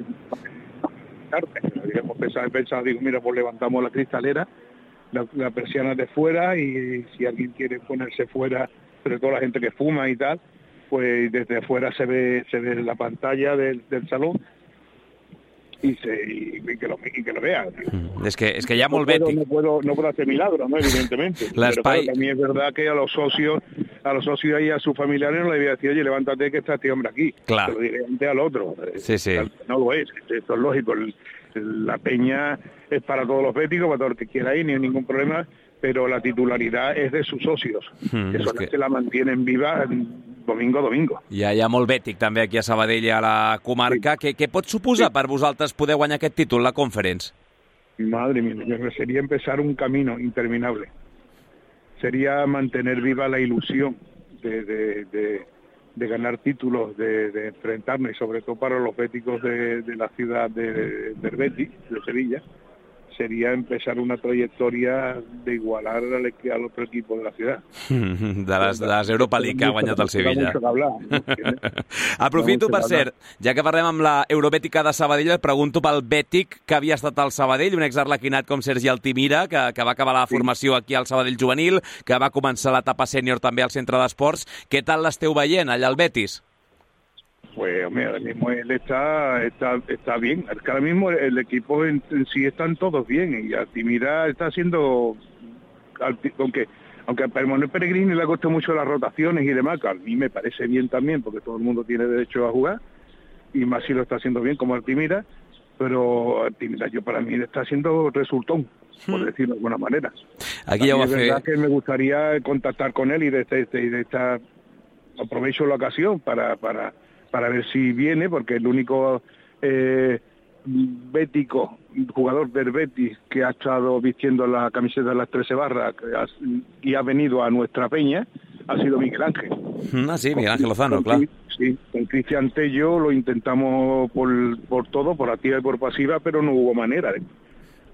hemos pensado, pensado, digo, mira, pues levantamos la cristalera, la, la persiana de fuera, y si alguien quiere ponerse fuera, sobre todo la gente que fuma y tal, pues desde afuera se ve se ve la pantalla del, del salón y, se, y, y, que lo, y que lo vean. Es que, es que ya no molt puedo, no, puedo, no puedo hacer milagros, ¿no? Evidentemente. Pero claro, también es verdad que a los socios, a los socios y a sus familiares no le voy a decir, oye, levántate que está este hombre aquí. Claro. Se lo diré ante al otro. Sí, sí. No lo es, esto es lógico. El, el, la peña es para todos los béticos, para todo el que quiera ir, ni hay ningún problema, pero la titularidad es de sus socios, mm, que son los que... que la mantienen viva domingo a domingo. Hi ha, hi ha molt bètic també aquí a Sabadell i a la comarca. Sí. Què, què pot suposar sí. per vosaltres poder guanyar aquest títol, la Conference? Madre mía, sería empezar un camino interminable. Sería mantener viva la ilusión de, de, de, de ganar títulos, de, de enfrentarnos, y sobre todo para los béticos de, de la ciudad de, de, del Betis, de Sevilla, sería empezar una trayectoria de igualar al, al otro equipo de la ciudad. De les, de les Europa League que ha guanyat el Sevilla. Aprofito, per cert, ja que parlem amb la Eurobètica de Sabadell, et pregunto pel Bètic que havia estat al Sabadell, un exarlequinat com Sergi Altimira, que, que va acabar la formació aquí al Sabadell Juvenil, que va començar l'etapa sènior també al centre d'esports. Què tal l'esteu veient allà al Betis? Pues hombre, ahora mismo él está, está, está bien. Es que ahora mismo el equipo en, en sí están todos bien, y Altimira está haciendo, aunque aunque a Manuel Pellegrini le ha costado mucho las rotaciones y demás, que a mí me parece bien también, porque todo el mundo tiene derecho a jugar, y más si lo está haciendo bien como Altimira, pero Altimira yo para mí está haciendo resultón, por decirlo de alguna manera. Aquí ya es verdad que me gustaría contactar con él y de, de, de, de esta aprovecho la ocasión para para para ver si viene, porque el único eh, bético, jugador del Betis que ha estado vistiendo la camiseta de las trece barras que ha, y ha venido a nuestra peña ha sido Miguel Ángel. Ah, sí, Miguel Ángel Lozano, con, claro. Sí, con Cristian Tello lo intentamos por, por todo, por activa y por pasiva, pero no hubo manera de,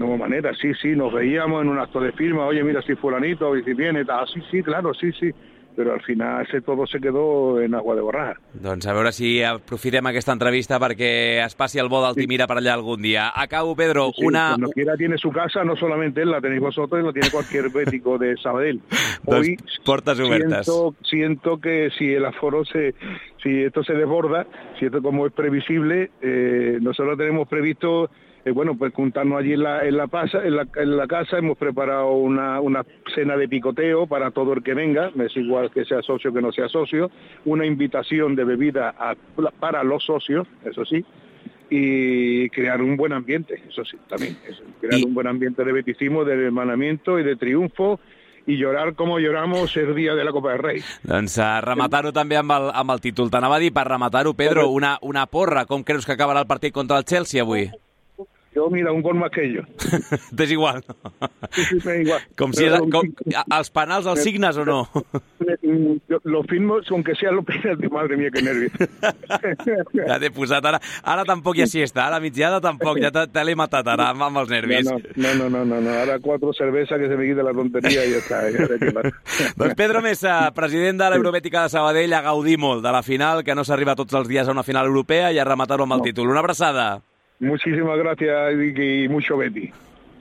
no hubo manera, sí, sí, nos veíamos en un acto de firma, oye, mira, si fulanito, si viene, tal, sí, sí, claro, sí, sí, però al final ese todo se quedó en agua de borraja. Doncs a veure si aprofitem aquesta entrevista perquè es passi el bo d'Altimira per allà algun dia. Acabo, Pedro, sí, una... Cuando quiera tiene su casa, no solamente él, la tenéis vosotros, la tiene cualquier bético de Sabadell. Hoy doncs portes obertes. Siento, siento que si el aforo se... si esto se desborda, si esto como es previsible, eh, nosotros tenemos previsto... Eh, bueno, pues juntarnos allí en la, en la, pasa, en la, en la casa, hemos preparado una, una cena de picoteo para todo el que venga, me es igual que sea socio que no sea socio, una invitación de bebida a, para los socios, eso sí, y crear un buen ambiente, eso sí, también, eso, crear y... un buen ambiente de beticismo, de hermanamiento y de triunfo, i llorar com lloramos el dia de la Copa del Rei. Doncs uh, rematar-ho també amb el, amb el títol. T'anava a dir, per rematar-ho, Pedro, una, una porra. Com creus que acabarà el partit contra el Chelsea avui? Yo, mira, un gol más que ellos. T'és igual, no? Sí, sí, me igual. Com si era, com, els penals els signes o no? Los firmos, aunque sean los penaltis, madre mía, que nervios. Ja t'he posat, ara, ara tampoc hi ha siesta, ara mitjana tampoc, ja te, te l'he matat ara amb, amb els nervis. No, no, no, no, no, no, ara cuatro cervezas que se me quite la tonteria i ja està. Ja doncs Pedro Mesa, president de l'Eurobètica de Sabadell, a gaudir molt de la final, que no s'arriba tots els dies a una final europea, i a rematar-ho amb el títol. Una abraçada. Muchísimas gracias y mucho Betty.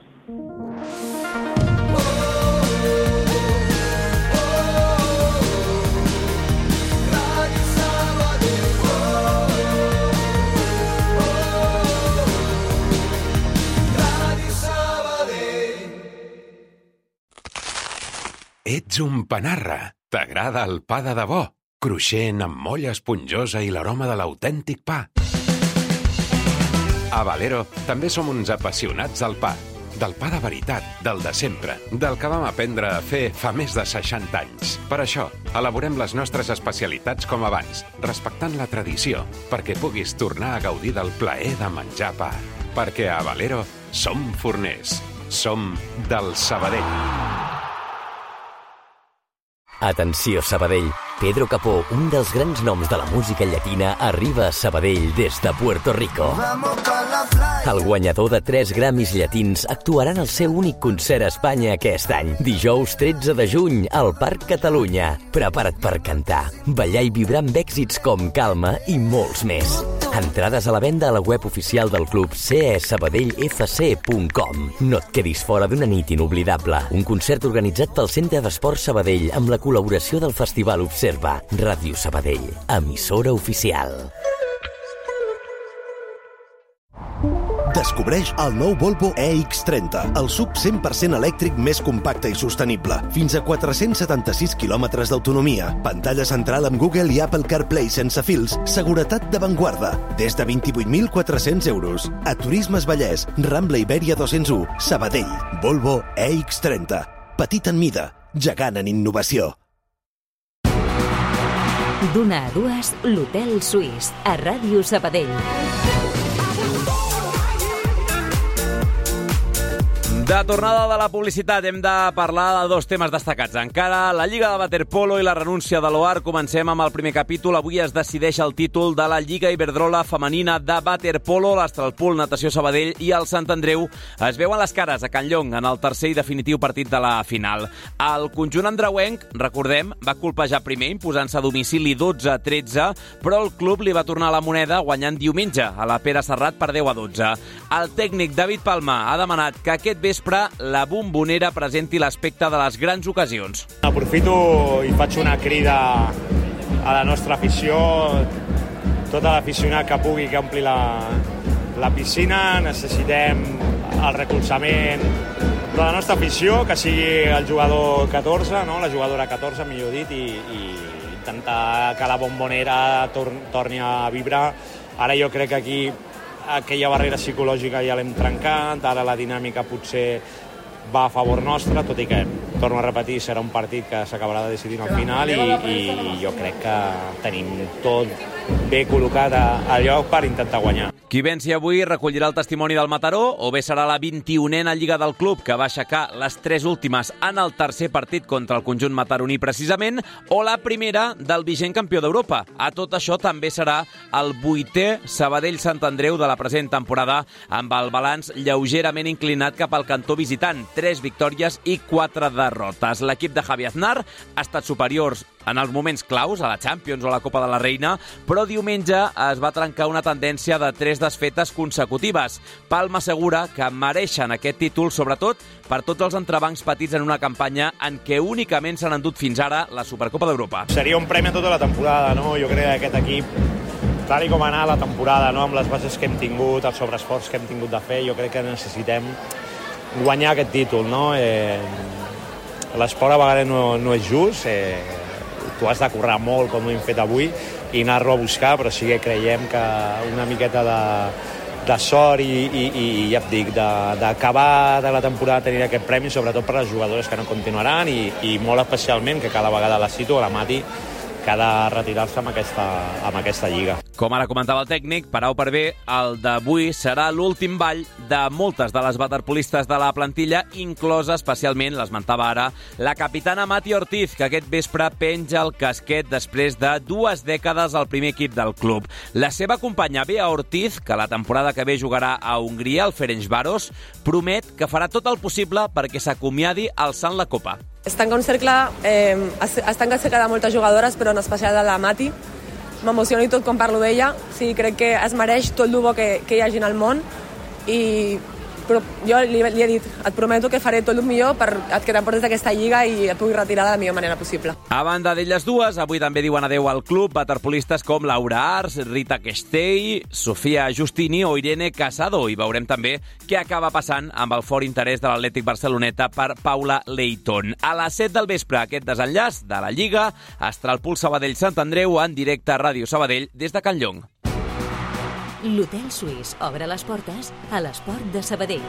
Ets un panarra. T'agrada el pa de debò? Cruixent, amb molla esponjosa i l'aroma de l'autèntic pa. A Valero també som uns apassionats del pa. Del pa de veritat, del de sempre, del que vam aprendre a fer fa més de seixanta anys. Per això, elaborem les nostres especialitats com abans, respectant la tradició, perquè puguis tornar a gaudir del plaer de menjar pa. Perquè a Valero som forners. Som del Sabadell. Atenció, Sabadell. Pedro Capó, un dels grans noms de la música llatina, arriba a Sabadell des de Puerto Rico. El guanyador de tres Grammys llatins actuarà en el seu únic concert a Espanya aquest any. Dijous tretze de juny, al Parc Catalunya. Prepara't per cantar, ballar i vibrar amb èxits com Calma i molts més. Entrades a la venda a la web oficial del club c e sabadell f c punt com. No et quedis fora d'una nit inoblidable. Un concert organitzat pel Centre d'Esports Sabadell amb la col·laboració del Festival Observa. Ràdio Sabadell, emissora oficial. Descobreix el nou Volvo E X trenta, el sub cent per cent elèctric més compacte i sostenible. Fins a quatre-cents setanta-sis quilòmetres d'autonomia, pantalla central amb Google i Apple CarPlay sense fils, seguretat d'avantguarda, des de vint-i-vuit mil quatre-cents euros. A Turismes Vallès, Rambla Ibèria dos-cents u, Sabadell. Volvo E X trenta. Petit en mida, gegant en innovació. D'una a dues, l'Hotel Suís, a Ràdio Sabadell. De tornada de la publicitat hem de parlar de dos temes destacats. Encara la Lliga de Waterpolo i la renúncia de l'O A R. Comencem amb el primer capítol. Avui es decideix el títol de la Lliga Iberdrola femenina de Waterpolo. L'Astralpool, Natació Sabadell i el Sant Andreu es veuen les cares a Can Llong en el tercer i definitiu partit de la final. El conjunt andreuenc, recordem, va colpejar primer imposant-se a domicili dotze a tretze, però el club li va tornar la moneda guanyant diumenge a la Pere Serrat per deu a dotze. El tècnic David Palma ha demanat que aquest vespre la bombonera presenti l'aspecte de les grans ocasions. Aprofito i faig una crida a la nostra afició, tota l'aficionat que pugui que ompli la, la piscina. Necessitem el recolzament de la nostra afició, que sigui el jugador catorze, no? La jugadora catorze, millor dit, i, i intentar que la bombonera tor torni a vibrar. Ara jo crec que aquí aquella barrera psicològica ja l'hem trencat, ara la dinàmica potser va a favor nostre, tot i que torno a repetir, serà un partit que s'acabarà decidint al final i, i jo crec que tenim tot bé col·locat al lloc per intentar guanyar. Qui venci avui recollirà el testimoni del Mataró, o bé serà la vint-i-unena Lliga del Club, que va aixecar les tres últimes en el tercer partit contra el conjunt mataroní precisament, o la primera del vigent campió d'Europa. A tot això també serà el vuitè Sabadell-Sant Andreu de la present temporada, amb el balanç lleugerament inclinat cap al cantó visitant, tres victòries i quatre derrotes. L'equip de Javi Aznar ha estat superior en els moments claus, a la Champions o a la Copa de la Reina, però diumenge es va trencar una tendència de tres desfetes consecutives. Palma assegura que mereixen aquest títol, sobretot per tots els entrebancs patits en una campanya en què únicament s'han endut fins ara la Supercopa d'Europa. Seria un premi a tota la temporada, no? Jo crec que aquest equip, tal com ha anat la temporada, no? Amb les bases que hem tingut, el sobreesforç que hem tingut de fer, jo crec que necessitem guanyar aquest títol, no? Eh, l'esport a vegades no, no és just, eh, tu has de currar molt, com ho hem fet avui, i anar-lo a buscar, però sí que creiem que una miqueta de, de sort i, i, i ja et dic, d'acabar de, de la temporada tenint aquest premi, sobretot per les jugadores que no continuaran i, i molt especialment, que cada vegada la cito, la Mati, que ha de retirar-se amb aquesta, amb aquesta lliga. Com ara comentava el tècnic, per A o per B, el d'avui serà l'últim ball de moltes de les waterpolistes de la plantilla, inclosa especialment, l'esmentava ara, la capitana Mati Ortiz, que aquest vespre penja el casquet després de dues dècades al primer equip del club. La seva companya Bea Ortiz, que la temporada que ve jugarà a Hongria, al Ferencváros, promet que farà tot el possible perquè s'acomiadi alçant la copa. Es tanca un cercle, eh, es, es tanca el cercle de moltes jugadores, però en especial de la Mati. M'emociono i tot quan parlo d'ella. Sí, crec que es mereix tot el bo que, que hi hagi en el món. I però jo li, li he dit, et prometo que faré tot el millor per que t'emportes d'aquesta lliga i et pugui retirar de la millor manera possible. A banda d'elles dues, avui també diuen adeu al club waterpolistes com Laura Ars, Rita Questell, Sofia Justini o Irene Casado. I veurem també què acaba passant amb el fort interès de l'Atlètic Barceloneta per Paula Leighton. A les set del vespre, aquest desenllaç de la Lliga, Estralpul Sabadell-Sant Andreu en directe a Ràdio Sabadell des de Can Llong. L'Hotel Suís obre les portes a l'esport de Sabadell.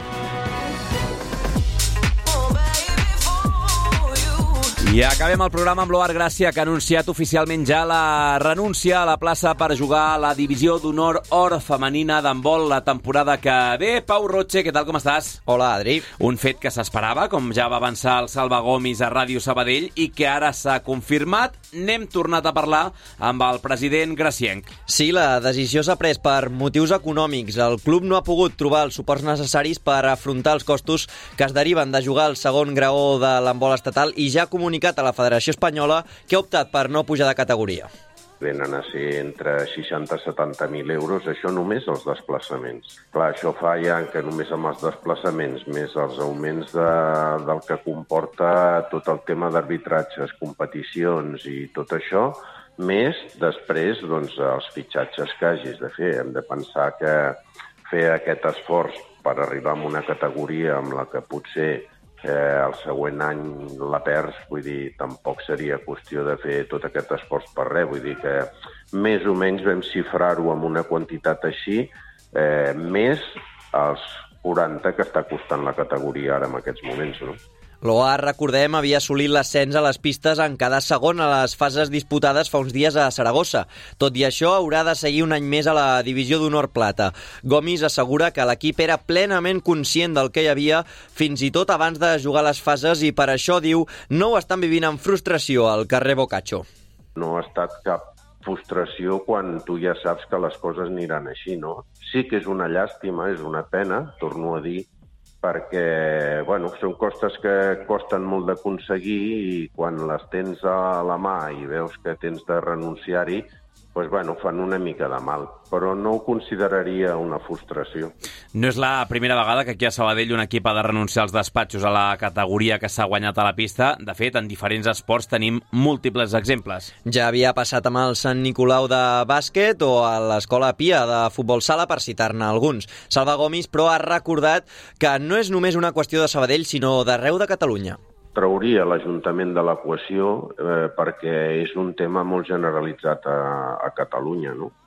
I acabem el programa amb l'Oar Gràcia, que ha anunciat oficialment ja la renúncia a la plaça per jugar a la divisió d'honor or femenina d'handbol la temporada que ve. Pau Roche, què tal, com estàs? Hola, Adri. Un fet que s'esperava, com ja va avançar el Salva Gomis a Ràdio Sabadell, i que ara s'ha confirmat. N'hem tornat a parlar amb el president gracienc. Sí, la decisió s'ha pres per motius econòmics. El club no ha pogut trobar els suports necessaris per afrontar els costos que es deriven de jugar al segon graó de l'handbol estatal i ja ha comunicat a la Federació Espanyola que ha optat per no pujar de categoria. Venen a ser entre seixanta i setanta mil euros, això només els desplaçaments. Clar, això fa ja que només amb els desplaçaments, més els augments de, del que comporta tot el tema d'arbitratges, competicions i tot això, més després doncs, els fitxatges que hagis de fer. Hem de pensar que fer aquest esforç per arribar a una categoria amb la que potser Eh, el següent any la perds, vull dir, tampoc seria qüestió de fer tot aquest esforç per res, vull dir que més o menys vam xifrar-ho amb una quantitat així, eh, més els quaranta que està costant la categoria ara en aquests moments, no? L'O A, recordem, havia assolit l'ascens a les pistes en cada segon a les fases disputades fa uns dies a Saragossa. Tot i això, haurà de seguir un any més a la divisió d'honor plata. Gomis assegura que l'equip era plenament conscient del que hi havia fins i tot abans de jugar les fases i per això, diu, no ho estan vivint amb frustració al carrer Boccaccio. No ha estat cap frustració quan tu ja saps que les coses aniran així, no? Sí que és una llàstima, és una pena, torno a dir, perquè bueno, són costes que costen molt d'aconseguir i quan les tens a la mà i veus que tens de renunciar-hi, pues, bueno, fan una mica de mal, però no ho consideraria una frustració. No és la primera vegada que aquí a Sabadell un equip ha de renunciar als despatxos a la categoria que s'ha guanyat a la pista. De fet, en diferents esports tenim múltiples exemples. Ja havia passat amb el Sant Nicolau de bàsquet o a l'Escola Pia de futbol sala, per citar-ne alguns. Salva Gomis, però, ha recordat que no és només una qüestió de Sabadell, sinó d'arreu de Catalunya. Trauria l'Ajuntament de l'equació eh, perquè és un tema molt generalitzat a, a Catalunya, no?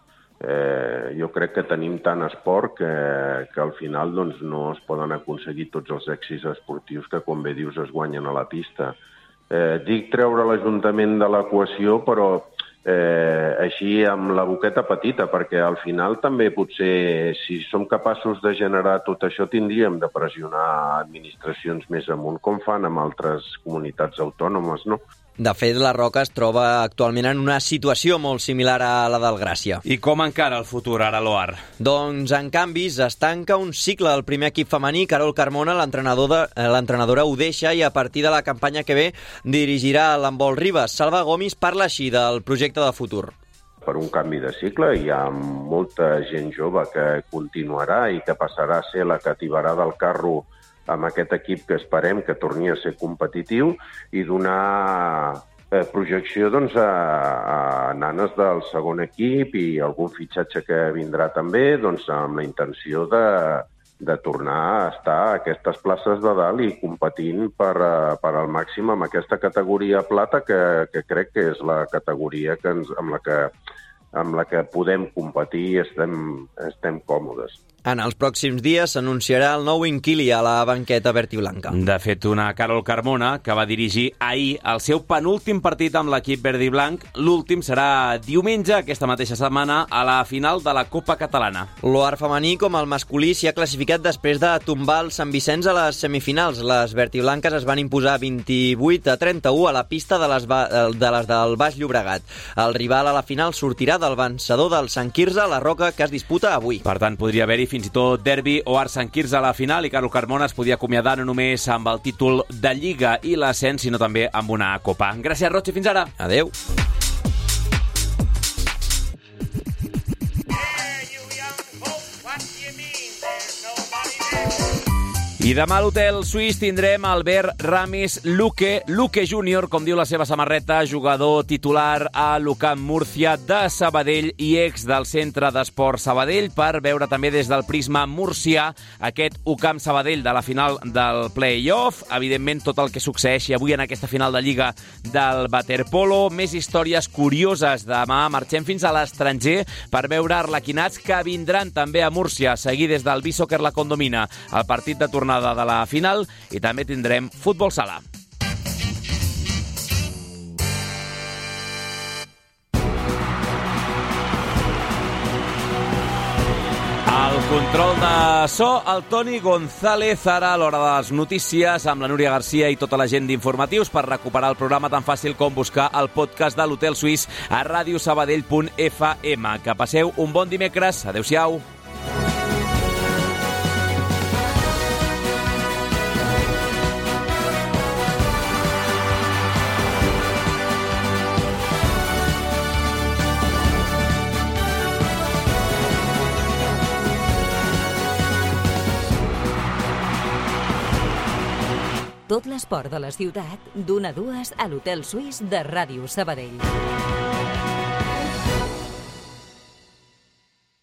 eh, jo crec que tenim tant esport que, que al final doncs, no es poden aconseguir tots els èxits esportius que, com bé dius, es guanyen a la pista. Eh, dic treure l'Ajuntament de l'equació, però eh, així amb la boqueta petita, perquè al final també potser, si som capaços de generar tot això, tindríem de pressionar administracions més amunt, com fan amb altres comunitats autònomes, no? De fet, la Roca es troba actualment en una situació molt similar a la del Gràcia. I com encara el futur, ara, l'Oar? Doncs, en canvi, es tanca un cicle del primer equip femení. Carol Carmona, l'entrenadora, ho deixa i a partir de la campanya que ve dirigirà l'handbol Ribes. Salva Gomis parla així del projecte de futur. Per un canvi de cicle hi ha molta gent jove que continuarà i que passarà a ser la que tibarà del carro amb aquest equip que esperem que torni a ser competitiu i donar eh, projecció doncs, a, a nanes del segon equip i algun fitxatge que vindrà també doncs, amb la intenció de, de tornar a estar a aquestes places de dalt i competint per, per al màxim amb aquesta categoria plata que, que crec que és la categoria que ens, amb, la que, amb la que podem competir i estem, estem còmodes. En els pròxims dies s'anunciarà el nou inquili a la banqueta verd i blanca. De fet, una Carol Carmona que va dirigir ahir el seu penúltim partit amb l'equip verd i blanc. L'últim serà diumenge, aquesta mateixa setmana, a la final de la Copa Catalana. L'Oar femení, com el masculí, s'hi ha classificat després de tombar el Sant Vicenç a les semifinals. Les verd i blanques es van imposar vint-i-vuit a trenta-u a la pista de les, de les del Baix Llobregat. El rival a la final sortirà del vencedor del Sant Quirze, la Roca, que es disputa avui. Per tant, podria haver-hi fins i tot derbi o Art-Sant Quirze a la final i Carol Carmona es podia acomiadar no només amb el títol de Lliga i l'ascens, sinó també amb una Copa. Gràcies, Roig, fins ara. Adeu. I demà a l'Hotel Suís tindrem Albert Ramis Luque, Luque júnior, com diu la seva samarreta, jugador titular a l'UCAM Múrcia de Sabadell i ex del Centre d'Esport Sabadell, per veure també des del prisma murcià aquest UCAM Sabadell de la final del play-off. Evidentment, tot el que succeeixi avui en aquesta final de Lliga del waterpolo. Més històries curioses. Demà marxem fins a l'estranger per veure arlequinats que vindran també a Múrcia, seguir des del B-Soccer La Condomina, el partit de tornada de la final, i també tindrem futbol sala. El control de so, el Toni González, ara a l'hora de les notícies, amb la Núria Garcia i tota la gent d'informatius, per recuperar el programa tan fàcil com buscar el podcast de l'Hotel Suís a radio sabadell punt f m. Que passeu un bon dimecres. Adéu-siau. Tot l'esport de la ciutat, d'una a dues a l'Hotel Suís de Ràdio Sabadell.